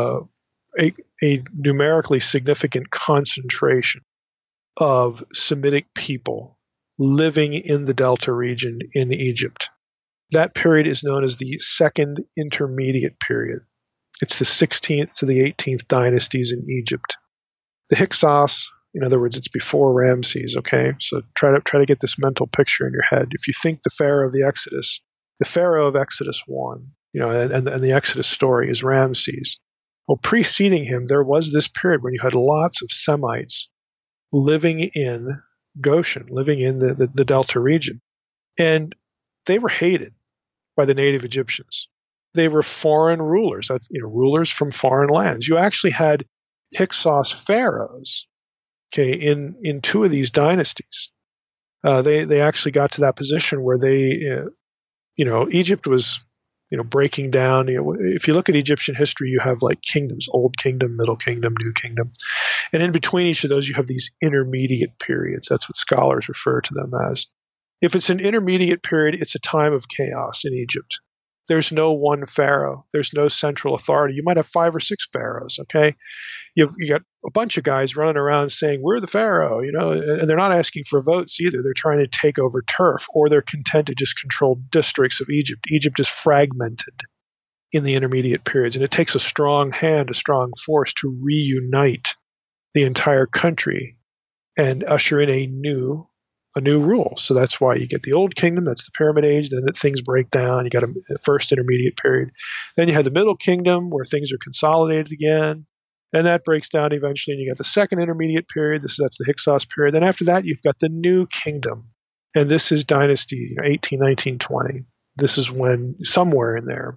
a numerically significant concentration of Semitic people living in the Delta region in Egypt. That period is known as the Second Intermediate Period. It's the 16th to the 18th dynasties in Egypt. The Hyksos, in other words, it's before Ramses, okay? So try to get this mental picture in your head. If you think the Pharaoh of the Exodus, the Pharaoh of Exodus 1, and the Exodus story is Ramses. Well, preceding him, there was this period when you had lots of Semites living in Goshen, living in the Delta region. And they were hated by the native Egyptians. They were foreign rulers. That's rulers from foreign lands. You actually had Hyksos pharaohs, okay, in two of these dynasties. They actually got to that position where Egypt was breaking down. If you look at Egyptian history, you have like kingdoms, Old Kingdom, Middle Kingdom, New Kingdom. And in between each of those, you have these intermediate periods. That's what scholars refer to them as. If it's an intermediate period, it's a time of chaos in Egypt. There's no one pharaoh. There's no central authority. You might have 5 or 6 pharaohs, okay? You got a bunch of guys running around saying, we're the pharaoh, and they're not asking for votes either. They're trying to take over turf, or they're content to just control districts of Egypt. Egypt is fragmented in the intermediate periods, and it takes a strong hand, a strong force to reunite the entire country and usher in a new rule. So that's why you get the Old Kingdom, that's the Pyramid Age, then things break down. You got a first intermediate period. Then you have the Middle Kingdom where things are consolidated again, and that breaks down eventually, and you got the second intermediate period. That's the Hyksos period. Then after that, you've got the New Kingdom, and this is dynasty 18, 19, 20. This is when, somewhere in there,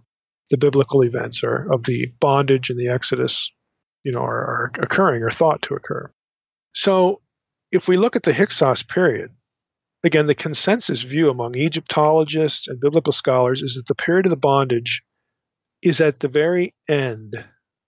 the biblical events of the bondage and the Exodus, are occurring or thought to occur. So if we look at the Hyksos period, again, the consensus view among Egyptologists and biblical scholars is that the period of the bondage is at the very end.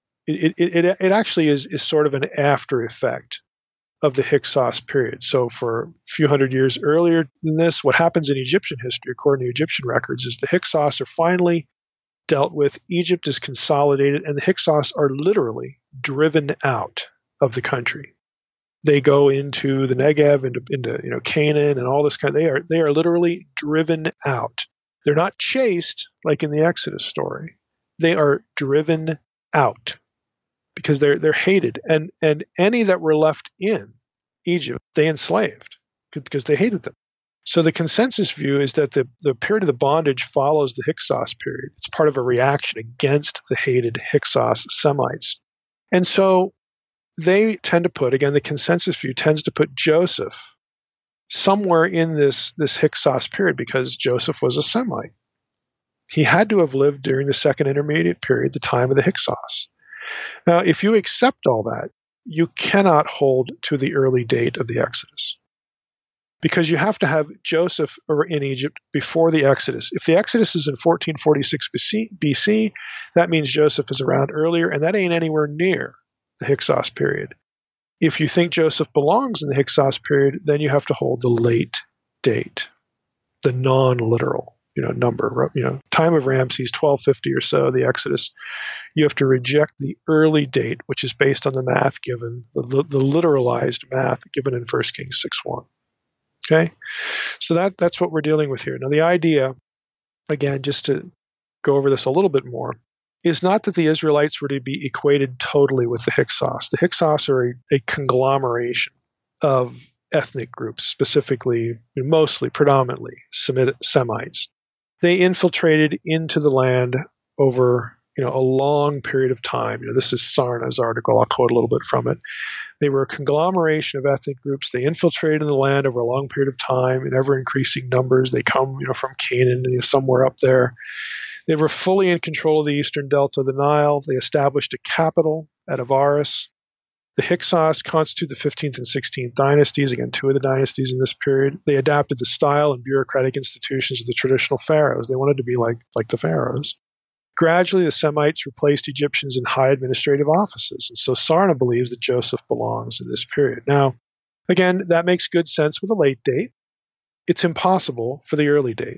It actually is sort of an after effect of the Hyksos period. So for a few hundred years earlier than this, what happens in Egyptian history, according to Egyptian records, is the Hyksos are finally dealt with, Egypt is consolidated, and the Hyksos are literally driven out of the country. They go into the Negev, into Canaan, and all this kind. They are literally driven out. They're not chased like in the Exodus story. They are driven out because they're hated, and any that were left in Egypt they enslaved because they hated them. So the consensus view is that the period of the bondage follows the Hyksos period. It's part of a reaction against the hated Hyksos Semites. And so they tend to put, again, the consensus view tends to put Joseph somewhere in this Hyksos period because Joseph was a Semite. He had to have lived during the second intermediate period, the time of the Hyksos. Now, if you accept all that, you cannot hold to the early date of the Exodus because you have to have Joseph in Egypt before the Exodus. If the Exodus is in 1446 BC, that means Joseph is around earlier, and that ain't anywhere near the Hyksos period. If you think Joseph belongs in the Hyksos period, then you have to hold the late date, the non-literal number. Time of Ramses, 1250 or so, the Exodus. You have to reject the early date, which is based on the math given, the literalized math given in 1 Kings 6:1. Okay? So that's what we're dealing with here. Now, the idea, again, just to go over this a little bit more, is not that the Israelites were to be equated totally with the Hyksos. The Hyksos are a conglomeration of ethnic groups, specifically, mostly, predominantly Semites. They infiltrated into the land over a long period of time. This is Sarna's article. I'll quote a little bit from it. They were a conglomeration of ethnic groups. They infiltrated the land over a long period of time in ever-increasing numbers. They come, from Canaan, somewhere up there. They were fully in control of the eastern delta of the Nile. They established a capital at Avaris. The Hyksos constitute the 15th and 16th dynasties, again, two of the dynasties in this period. They adapted the style and bureaucratic institutions of the traditional pharaohs. They wanted to be like the pharaohs. Gradually, the Semites replaced Egyptians in high administrative offices. And so Sarna believes that Joseph belongs in this period. Now, again, that makes good sense with a late date. It's impossible for the early date.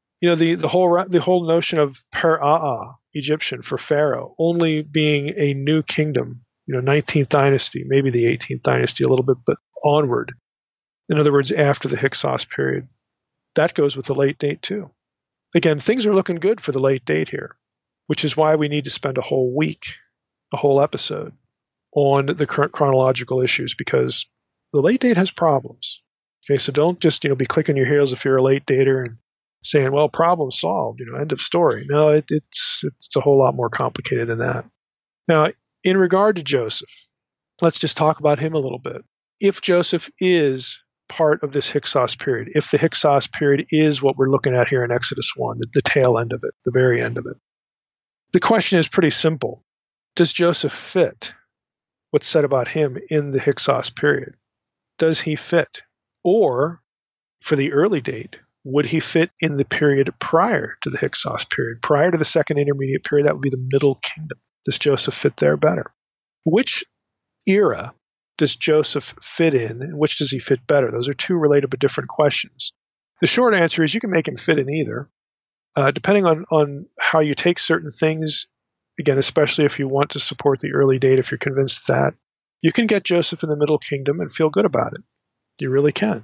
The whole notion of Per-Aa, Egyptian, for Pharaoh, only being a new kingdom, 19th dynasty, maybe the 18th dynasty a little bit, but onward. In other words, after the Hyksos period. That goes with the late date too. Again, things are looking good for the late date here, which is why we need to spend a whole week, a whole episode, on the current chronological issues, because the late date has problems. Okay, so don't just be clicking your heels if you're a late dater and saying, well, problem solved, end of story. No, it's a whole lot more complicated than that. Now, in regard to Joseph, let's just talk about him a little bit. If Joseph is part of this Hyksos period, if the Hyksos period is what we're looking at here in Exodus 1, the tail end of it, the very end of it, the question is pretty simple. Does Joseph fit what's said about him in the Hyksos period? Does he fit? Or, for the early date, would he fit in the period prior to the Hyksos period? Prior to the second intermediate period, that would be the Middle Kingdom. Does Joseph fit there better? Which era does Joseph fit in, and which does he fit better? Those are two related but different questions. The short answer is you can make him fit in either. Depending on how you take certain things, again, especially if you want to support the early date, if you're convinced that, you can get Joseph in the Middle Kingdom and feel good about it. You really can.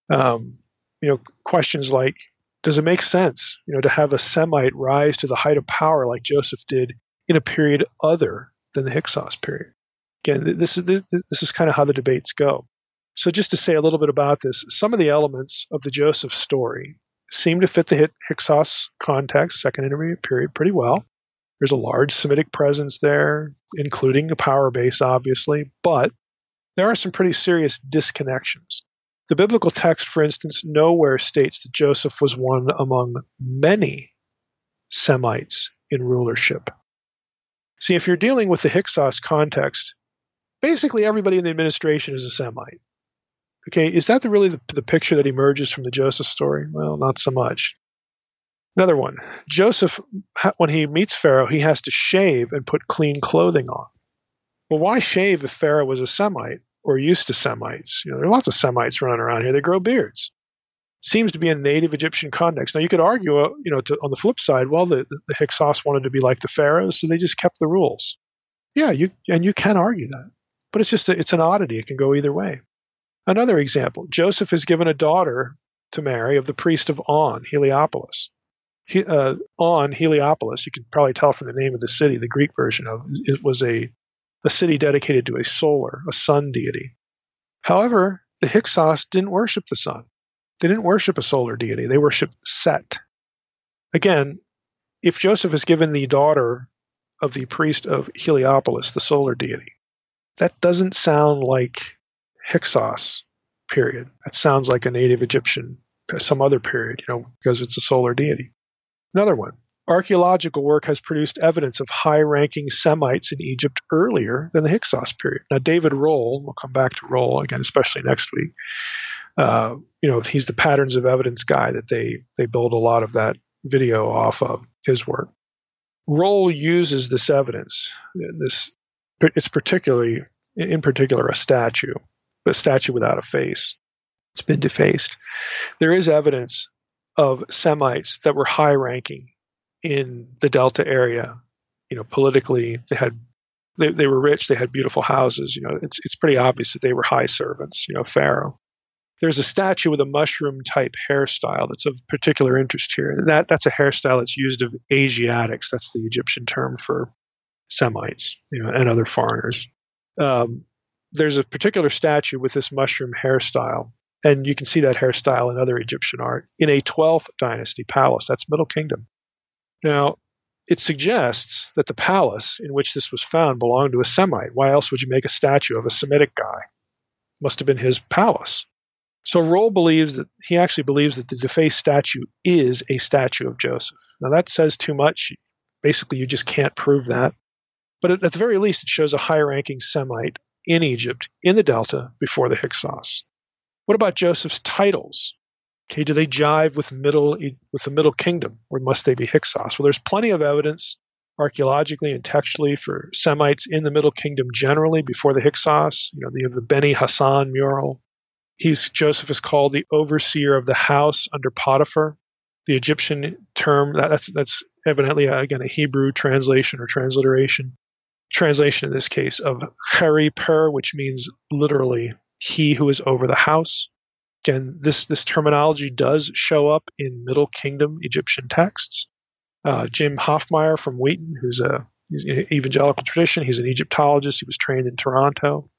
Questions like, does it make sense, to have a Semite rise to the height of power like Joseph did in a period other than the Hyksos period? Again, this is kind of how the debates go. So just to say a little bit about this, some of the elements of the Joseph story seem to fit the Hyksos context, second intermediate period, pretty well. There's a large Semitic presence there, including a power base, obviously, but there are some pretty serious disconnections. The biblical text, for instance, nowhere states that Joseph was one among many Semites in rulership. See, if you're dealing with the Hyksos context, basically everybody in the administration is a Semite. Okay, is that really the picture that emerges from the Joseph story? Well, not so much. Another one, Joseph, when he meets Pharaoh, he has to shave and put clean clothing on. Well, why shave if Pharaoh was a Semite or used to Semites? There are lots of Semites running around here. They grow beards. Seems to be a native Egyptian context. Now, you could argue, on the flip side, well, the Hyksos wanted to be like the pharaohs, so they just kept the rules. Yeah, you can argue that. But it's an oddity. It can go either way. Another example, Joseph is given a daughter to marry of the priest of On, Heliopolis. On, Heliopolis, you can probably tell from the name of the city, the Greek version of it was a city dedicated to a sun deity. However, the Hyksos didn't worship the sun. They didn't worship a solar deity. They worshiped Set. Again, if Joseph is given the daughter of the priest of Heliopolis, the solar deity, that doesn't sound like Hyksos, period. That sounds like a native Egyptian, some other period, because it's a solar deity. Another one. Archaeological work has produced evidence of high-ranking Semites in Egypt earlier than the Hyksos period. Now, David Roll, we'll come back to Roll again, especially next week. He's the patterns of evidence guy that they build a lot of that video off of his work. Roll uses this evidence. It's in particular, a statue without a face. It's been defaced. There is evidence of Semites that were high-ranking in the Delta area. Politically, they were rich. They had beautiful houses. It's pretty obvious that they were high servants. Pharaoh. There's a statue with a mushroom-type hairstyle that's of particular interest here. And that's a hairstyle that's used of Asiatics. That's the Egyptian term for Semites, and other foreigners. There's a particular statue with this mushroom hairstyle, and you can see that hairstyle in other Egyptian art in a 12th dynasty palace. That's Middle Kingdom. Now, it suggests that the palace in which this was found belonged to a Semite. Why else would you make a statue of a Semitic guy? Must have been his palace. So Roll actually believes that the defaced statue is a statue of Joseph. Now that says too much. Basically, you just can't prove that. But at the very least, it shows a high-ranking Semite in Egypt, in the Delta, before the Hyksos. What about Joseph's titles? Okay, do they jive with the Middle Kingdom, or must they be Hyksos? Well, there's plenty of evidence, archaeologically and textually, for Semites in the Middle Kingdom generally before the Hyksos. You have the Beni Hassan mural. Joseph is called the overseer of the house under Potiphar. The Egyptian term, that's evidently, again, a Hebrew translation or transliteration. Translation in this case of Chari Per, which means literally he who is over the house. Again, this terminology does show up in Middle Kingdom Egyptian texts. Jim Hoffmeyer from Wheaton, he's an evangelical tradition. He's an Egyptologist. He was trained in Toronto.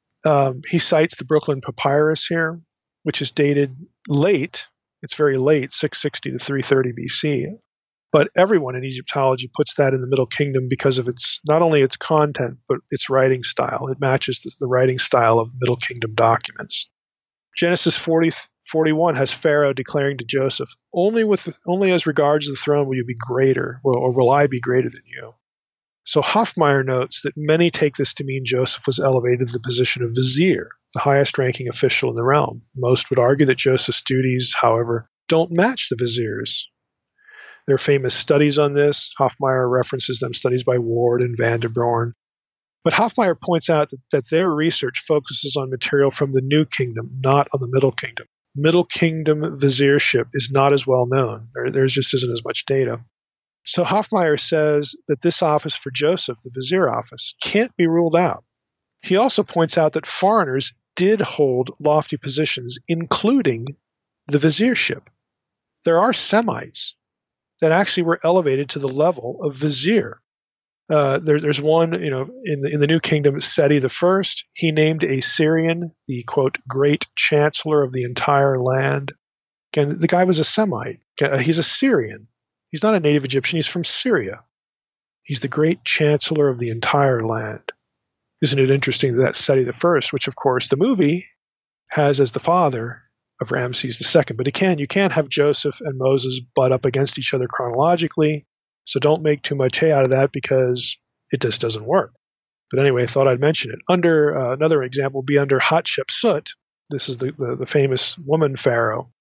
He cites the Brooklyn Papyrus here, which is dated late. It's very late, 660 to 330 BC. But everyone in Egyptology puts that in the Middle Kingdom because of not only its content, but its writing style. It matches the writing style of Middle Kingdom documents. Genesis 40:41 has Pharaoh declaring to Joseph, only as regards the throne will you be greater, or will I be greater than you. So Hoffmeyer notes that many take this to mean Joseph was elevated to the position of vizier, the highest ranking official in the realm. Most would argue that Joseph's duties, however, don't match the vizier's. There are famous studies on this. Hoffmeyer references them, studies by Ward and Van der Born. But Hoffmeyer points out that their research focuses on material from the New Kingdom, not on the Middle Kingdom. Middle Kingdom viziership is not as well known. There just isn't as much data. So Hoffmeyer says that this office for Joseph, the vizier office, can't be ruled out. He also points out that foreigners did hold lofty positions, including the viziership. There are Semites that actually were elevated to the level of vizier. There's one, in the New Kingdom, Seti I. He named a Syrian the, quote, great chancellor of the entire land. Again, the guy was a Semite. He's a Syrian. He's not a native Egyptian. He's from Syria. He's the great chancellor of the entire land. Isn't it interesting that Seti I, which, of course, the movie has as the father of Ramses II. But you can't have Joseph and Moses butt up against each other chronologically. So don't make too much hay out of that because it just doesn't work. But anyway, I thought I'd mention it. Under another example would be under Hatshepsut. This is the famous woman pharaoh.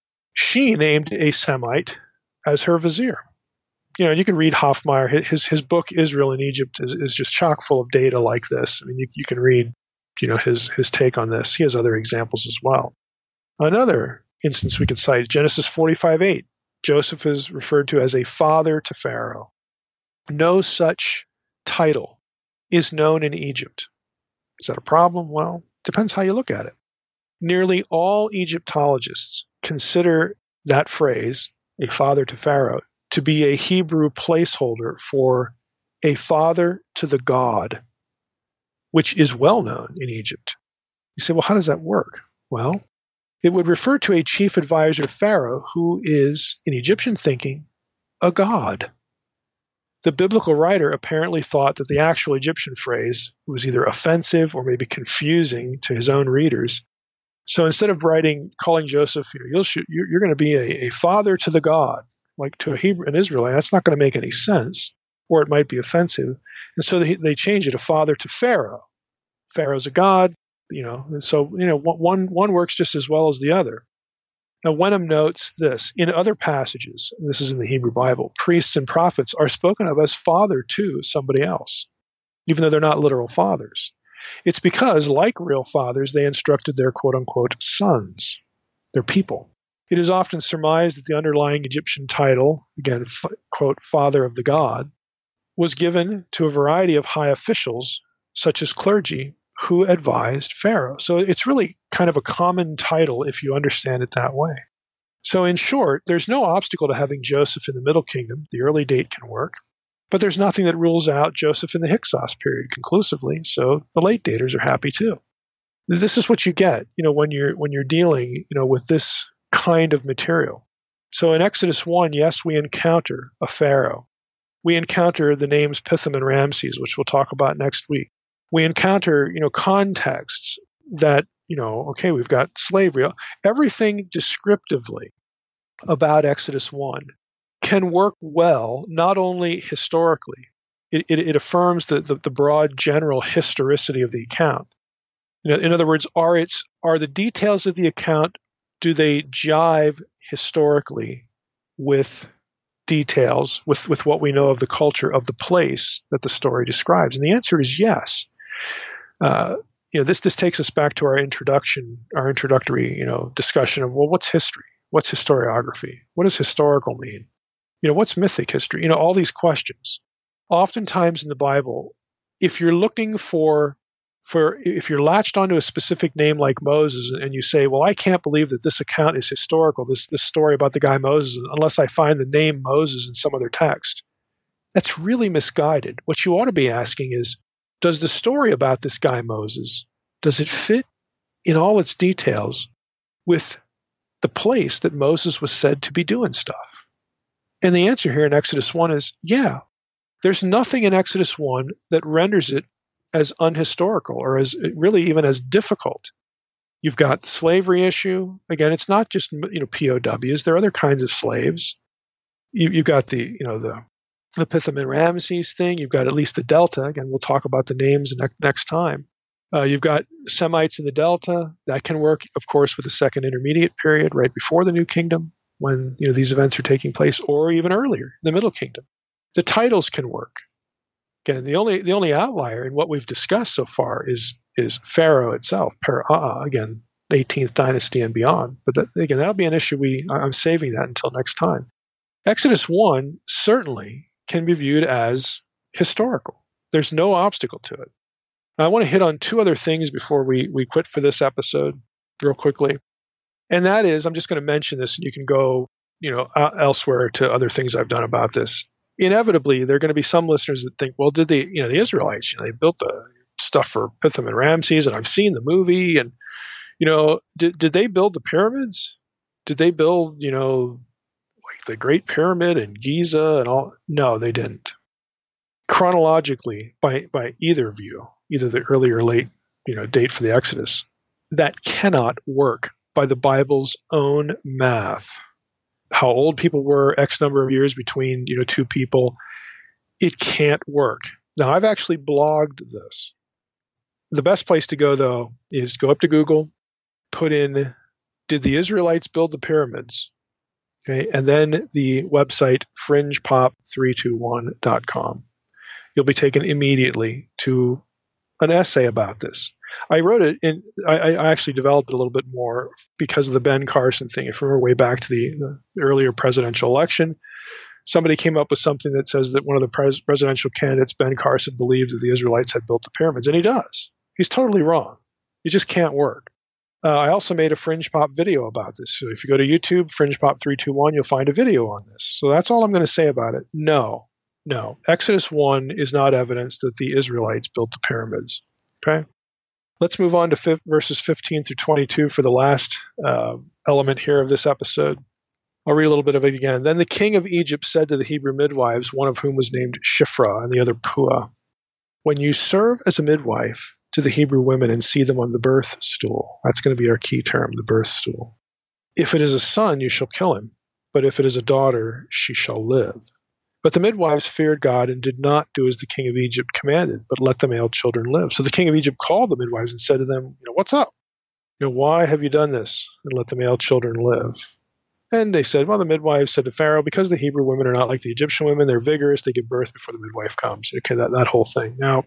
She named a Semite as her vizier. You can read Hofmeyr. His book Israel in Egypt is just chock full of data like this. I mean, you can read his take on this. He has other examples as well. Another instance we could cite, Genesis 45:8. Joseph is referred to as a father to Pharaoh. No such title is known in Egypt. Is that a problem? Well, depends how you look at it. Nearly all Egyptologists consider that phrase, a father to Pharaoh, to be a Hebrew placeholder for a father to the god, which is well known in Egypt. You say, well, how does that work? Well, it would refer to a chief advisor to Pharaoh who is, in Egyptian thinking, a god. The biblical writer apparently thought that the actual Egyptian phrase was either offensive or maybe confusing to his own readers. So instead of calling Joseph, you're going to be a father to the god, like to an Israelite, that's not going to make any sense, or it might be offensive. And so they changed it, a father to Pharaoh. Pharaoh's a god, and so one works just as well as the other. Now, Wenham notes this. In other passages, and this is in the Hebrew Bible, priests and prophets are spoken of as father to somebody else, even though they're not literal fathers. It's because, like real fathers, they instructed their quote-unquote sons, their people. It is often surmised that the underlying Egyptian title, again, quote, father of the god, was given to a variety of high officials, such as clergy, who advised Pharaoh. So it's really kind of a common title if you understand it that way. So in short, there's no obstacle to having Joseph in the Middle Kingdom. The early date can work. But there's nothing that rules out Joseph in the Hyksos period conclusively, so the late daters are happy too. This is what you get, when you're dealing, with this kind of material. So in Exodus 1, yes, we encounter a pharaoh. We encounter the names Pithom and Ramses, which we'll talk about next week. We encounter, contexts that, okay, we've got slavery. Everything descriptively about Exodus 1 can work well, not only historically. It affirms the broad general historicity of the account. In other words, are the details of the account, do they jive historically with details, with what we know of the culture of the place that the story describes? And the answer is yes. This takes us back to our introductory, discussion of, well, what's history? What's historiography? What does historical mean? What's mythic history? All these questions. Oftentimes in the Bible, if you're looking if you're latched onto a specific name like Moses and you say, well, I can't believe that this account is historical, this story about the guy Moses, unless I find the name Moses in some other text, that's really misguided. What you ought to be asking is, does the story about this guy Moses, does it fit in all its details with the place that Moses was said to be doing stuff? And the answer here in Exodus 1 is, yeah. There's nothing in Exodus 1 that renders it as unhistorical or as really even as difficult. You've got the slavery issue. Again, it's not just POWs. There are other kinds of slaves. You've got the Pithom and Ramses thing. You've got at least the Delta. Again, we'll talk about the names next time. You've got Semites in the Delta. That can work, of course, with the second intermediate period right before the New Kingdom when these events are taking place, or even earlier, the Middle Kingdom. The titles can work. Again, the only outlier in what we've discussed so far is Pharaoh itself, again, 18th dynasty and beyond. But that'll be an issue I'm saving that until next time. Exodus 1 certainly can be viewed as historical. There's no obstacle to it. Now, I want to hit on two other things before we quit for this episode real quickly. And that is, I'm just going to mention this, and you can go elsewhere to other things I've done about this. Inevitably, there are going to be some listeners that think, well, did the Israelites, they built the stuff for Pithom and Ramses, and I've seen the movie, and, did they build the pyramids? Did they build, like the Great Pyramid and Giza and all? No, they didn't. Chronologically, by either view, either the early or late, date for the Exodus, that cannot work by the Bible's own math. how old people were, X number of years between, two people. It can't work. Now, I've actually blogged this. The best place to go, though, is go up to Google, put in, did the Israelites build the pyramids? Okay, and then the website fringepop321.com. You'll be taken immediately to an essay about this. I wrote it in, I actually developed it a little bit more because of the Ben Carson thing. If we remember way back to the earlier presidential election, somebody came up with something that says that one of the presidential candidates, Ben Carson, believed that the Israelites had built the pyramids, and he does. He's totally wrong. It just can't work. I also made a Fringe Pop video about this. So if you go to YouTube, Fringe Pop 321, you'll find a video on this. So that's all I'm going to say about it. No. Exodus 1 is not evidence that the Israelites built the pyramids. Okay? Let's move on to verses 15 through 22 for the last element here of this episode. I'll read a little bit of it again. Then the king of Egypt said to the Hebrew midwives, one of whom was named Shiphrah and the other Puah, when you serve as a midwife to the Hebrew women and see them on the birth stool. That's going to be our key term, the birth stool. If it is a son, you shall kill him, but if it is a daughter, she shall live. But the midwives feared God and did not do as the king of Egypt commanded, but let the male children live. So the king of Egypt called the midwives and said to them, what's up? Why have you done this and let the male children live? And they said, the midwives said to Pharaoh, because the Hebrew women are not like the Egyptian women, they're vigorous, they give birth before the midwife comes. Okay, that whole thing. Now,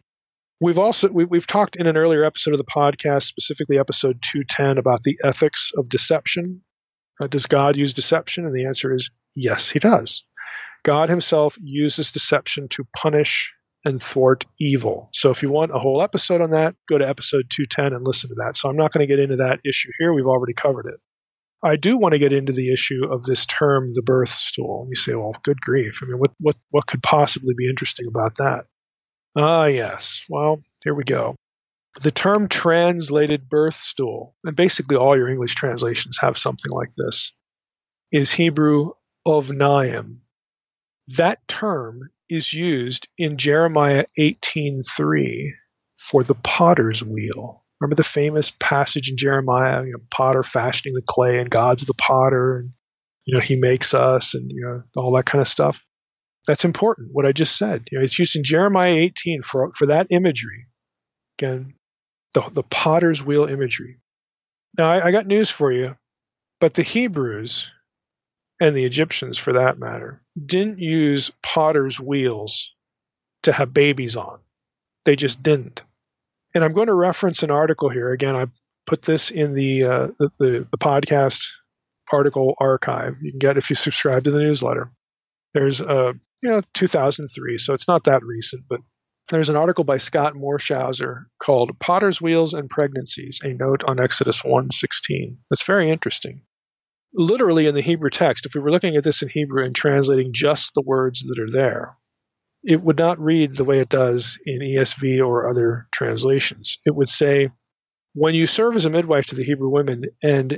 We've talked in an earlier episode of the podcast, specifically episode 210, about the ethics of deception. Does God use deception? And the answer is yes, he does. God himself uses deception to punish and thwart evil. So if you want a whole episode on that, go to episode 210 and listen to that. So I'm not going to get into that issue here. We've already covered it. I do want to get into the issue of this term, the birth stool. You say, well, good grief. I mean, what could possibly be interesting about that? Yes. Well, here we go. The term translated birth stool, and basically all your English translations have something like this, is Hebrew ovnaim. That term is used in Jeremiah 18:3 for the potter's wheel. Remember the famous passage in Jeremiah, potter fashioning the clay, and God's the potter, and he makes us, and all that kind of stuff. That's important, what I just said. It's used in Jeremiah 18 for that imagery. Again, the potter's wheel imagery. Now, I got news for you, but the Hebrews, and the Egyptians for that matter, didn't use potter's wheels to have babies on. They just didn't. And I'm going to reference an article here. Again, I put this in the podcast article archive. You can get it if you subscribe to the newsletter. There's 2003, so it's not that recent, but there's an article by Scott Morshauser called Potter's Wheels and Pregnancies, a note on Exodus 1:16. That's very interesting. Literally in the Hebrew text, if we were looking at this in Hebrew and translating just the words that are there, it would not read the way it does in ESV or other translations. It would say, when you serve as a midwife to the Hebrew women and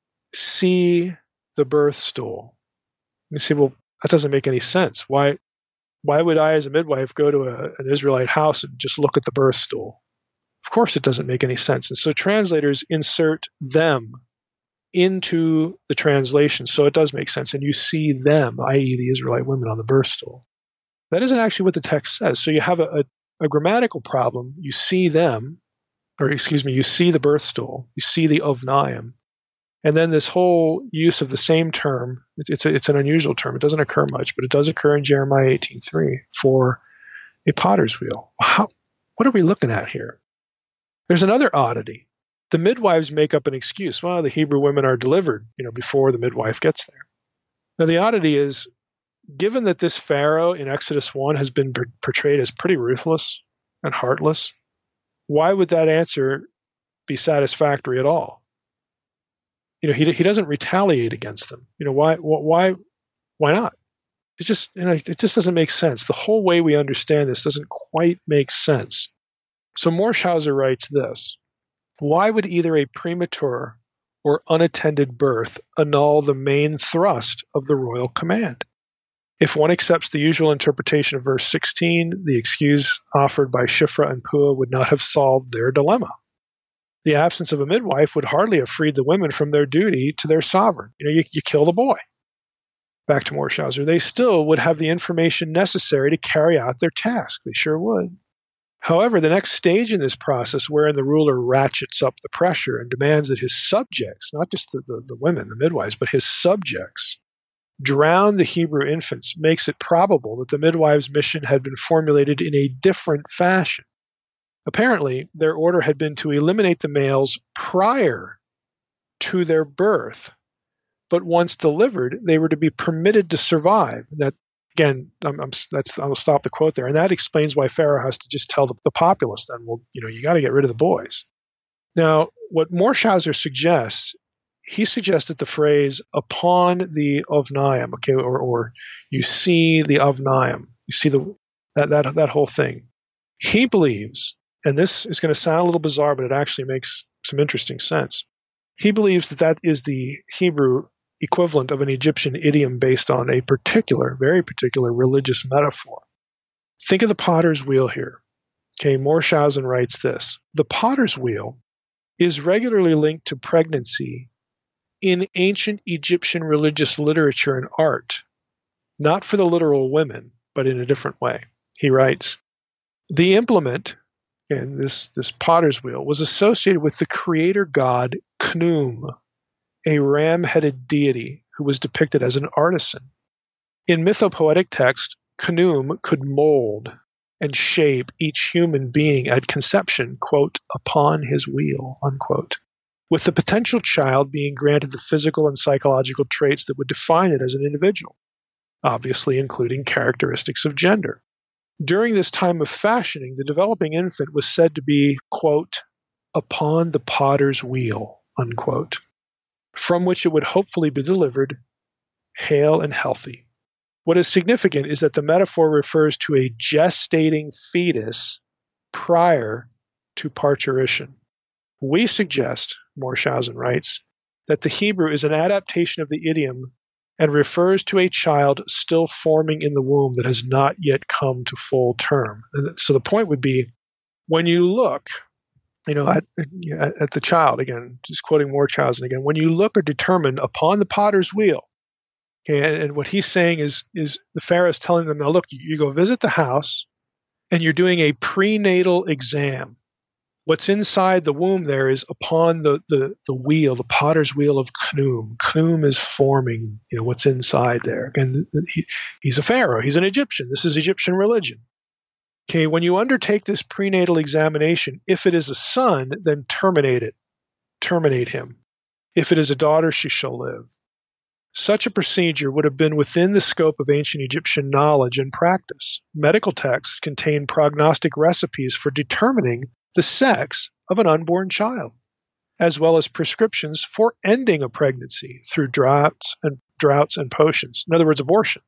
see the birth stool. You say, well, that doesn't make any sense. Why would I, as a midwife, go to an Israelite house and just look at the birth stool? Of course, it doesn't make any sense. And so translators insert them into the translation, so it does make sense. And you see them, i.e. the Israelite women, on the birth stool. That isn't actually what the text says. So you have a grammatical problem. You see them, you see the birth stool. You see the ovnaim. And then this whole use of the same term, it's an unusual term. It doesn't occur much, but it does occur in Jeremiah 18:3 for a potter's wheel. What are we looking at here? There's another oddity. The midwives make up an excuse. Well, the Hebrew women are delivered, before the midwife gets there. Now, the oddity is, given that this Pharaoh in Exodus 1 has been portrayed as pretty ruthless and heartless, why would that answer be satisfactory at all? He doesn't retaliate against them. Why not? It just doesn't make sense. The whole way we understand this doesn't quite make sense. So Morshauser writes this: why would either a premature or unattended birth annul the main thrust of the royal command? If one accepts the usual interpretation of verse 16, the excuse offered by Shiphrah and Puah would not have solved their dilemma. The absence of a midwife would hardly have freed the women from their duty to their sovereign. You kill the boy. back to Morshauser, they still would have the information necessary to carry out their task. They sure would. However, the next stage in this process, wherein the ruler ratchets up the pressure and demands that his subjects, not just the women, the midwives, but his subjects, drown the Hebrew infants, makes it probable that the midwives' mission had been formulated in a different fashion. Apparently, their order had been to eliminate the males prior to their birth, but once delivered, they were to be permitted to survive. That, again, I'll stop the quote there, and that explains why Pharaoh has to just tell the populace then, well, you got to get rid of the boys. Now, what Morshauser suggests, he suggested the phrase "upon the Ovnaim," okay, or you see the Ovnaim, you see that whole thing. He believes, and this is going to sound a little bizarre, but it actually makes some interesting sense. He believes that is the Hebrew equivalent of an Egyptian idiom based on a particular, very particular religious metaphor. Think of the potter's wheel here. Okay, Morshausen writes this: the potter's wheel is regularly linked to pregnancy in ancient Egyptian religious literature and art, not for the literal women, but in a different way. He writes, the implement, and this potter's wheel, was associated with the creator god Khnum, a ram-headed deity who was depicted as an artisan. In mythopoetic text, Khnum could mold and shape each human being at conception, quote, upon his wheel, unquote, with the potential child being granted the physical and psychological traits that would define it as an individual, obviously including characteristics of gender. During this time of fashioning, the developing infant was said to be, quote, upon the potter's wheel, unquote, from which it would hopefully be delivered hale and healthy. What is significant is that the metaphor refers to a gestating fetus prior to parturition. We suggest, Morshausen writes, that the Hebrew is an adaptation of the idiom and refers to a child still forming in the womb that has not yet come to full term. And so the point would be, when you look, at the child, again, just quoting Morshausen again, when you look or determine upon the potter's wheel, okay, and what he's saying is the Pharaoh is telling them, now look, you go visit the house and you're doing a prenatal exam. What's inside the womb there is upon the wheel, the potter's wheel of Khnum. Khnum is forming, what's inside there. Again, he's a pharaoh. He's an Egyptian. This is Egyptian religion. Okay, when you undertake this prenatal examination, if it is a son, then terminate it. Terminate him. If it is a daughter, she shall live. Such a procedure would have been within the scope of ancient Egyptian knowledge and practice. Medical texts contain prognostic recipes for determining the sex of an unborn child, as well as prescriptions for ending a pregnancy through droughts and potions. In other words, abortion.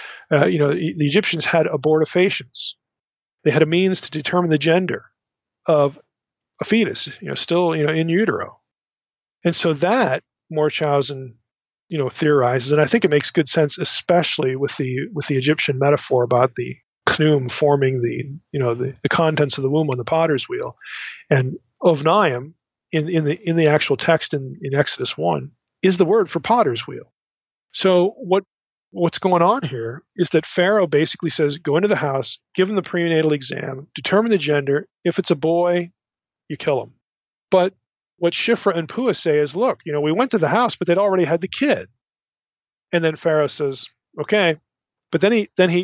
The Egyptians had abortifacients. They had a means to determine the gender of a fetus, still, in utero. And so that Morshausen, theorizes, and I think it makes good sense, especially with the Egyptian metaphor about the Khnum forming the contents of the womb on the potter's wheel, and Ovnaim in the actual text in Exodus 1 is the word for potter's wheel. So what's going on here is that Pharaoh basically says, go into the house, give him the prenatal exam, determine the gender. If it's a boy, you kill him. But what Shifra and Puah say is, look, we went to the house, but they'd already had the kid. And then Pharaoh says, okay. But then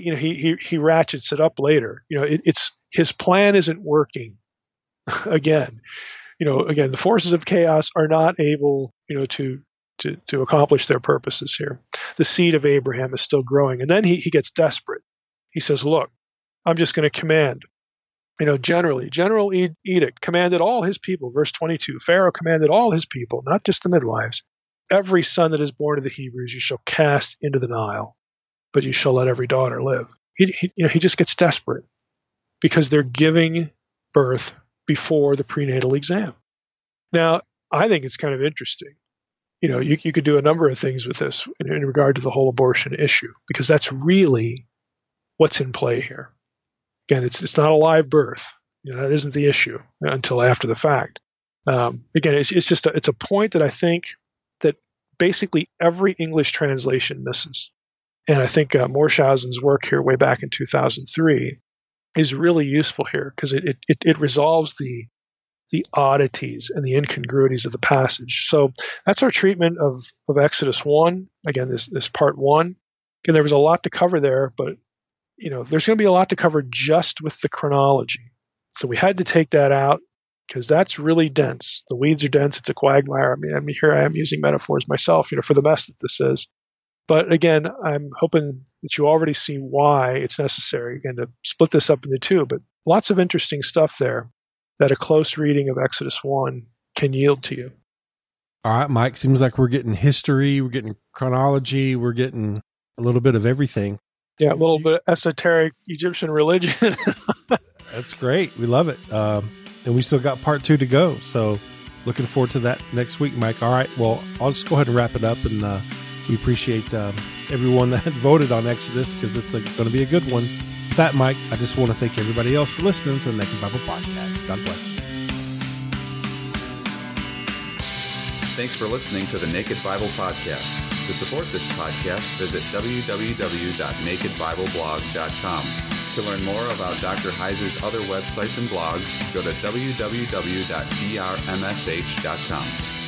he ratchets it up later. It's his plan isn't working. Again, the forces of chaos are not able, to accomplish their purposes here. The seed of Abraham is still growing. And then he gets desperate. He says, look, I'm just going to command. General edict commanded all his people. Verse 22, Pharaoh commanded all his people, not just the midwives. Every son that is born of the Hebrews you shall cast into the Nile, but you shall let every daughter live. He just gets desperate because they're giving birth before the prenatal exam. Now, I think it's kind of interesting. You could do a number of things with this in regard to the whole abortion issue, because that's really what's in play here. Again, it's not a live birth. That isn't the issue until after the fact. Again, it's a point that I think that basically every English translation misses. And I think Morshausen's work here way back in 2003 is really useful here because it resolves the oddities and the incongruities of the passage. So that's our treatment of Exodus 1. Again, this part 1. Again, there was a lot to cover there, but there's going to be a lot to cover just with the chronology. So we had to take that out because that's really dense. The weeds are dense. It's a quagmire. I mean, here I am using metaphors myself, for the mess that this is. But again, I'm hoping that you already see why it's necessary, again, to split this up into two. But lots of interesting stuff there that a close reading of Exodus 1 can yield to you. All right, Mike, seems like we're getting history, we're getting chronology, we're getting a little bit of everything. Yeah, a little bit of esoteric Egyptian religion. That's great. We love it. And we still got part 2 to go. So looking forward to that next week, Mike. All right, well, I'll just go ahead and wrap it up. And we appreciate everyone that voted on Exodus because it's going to be a good one. With that, Mike, I just want to thank everybody else for listening to the Naked Bible Podcast. God bless. Thanks for listening to the Naked Bible Podcast. To support this podcast, visit www.nakedbibleblog.com. To learn more about Dr. Heiser's other websites and blogs, go to www.drmsh.com.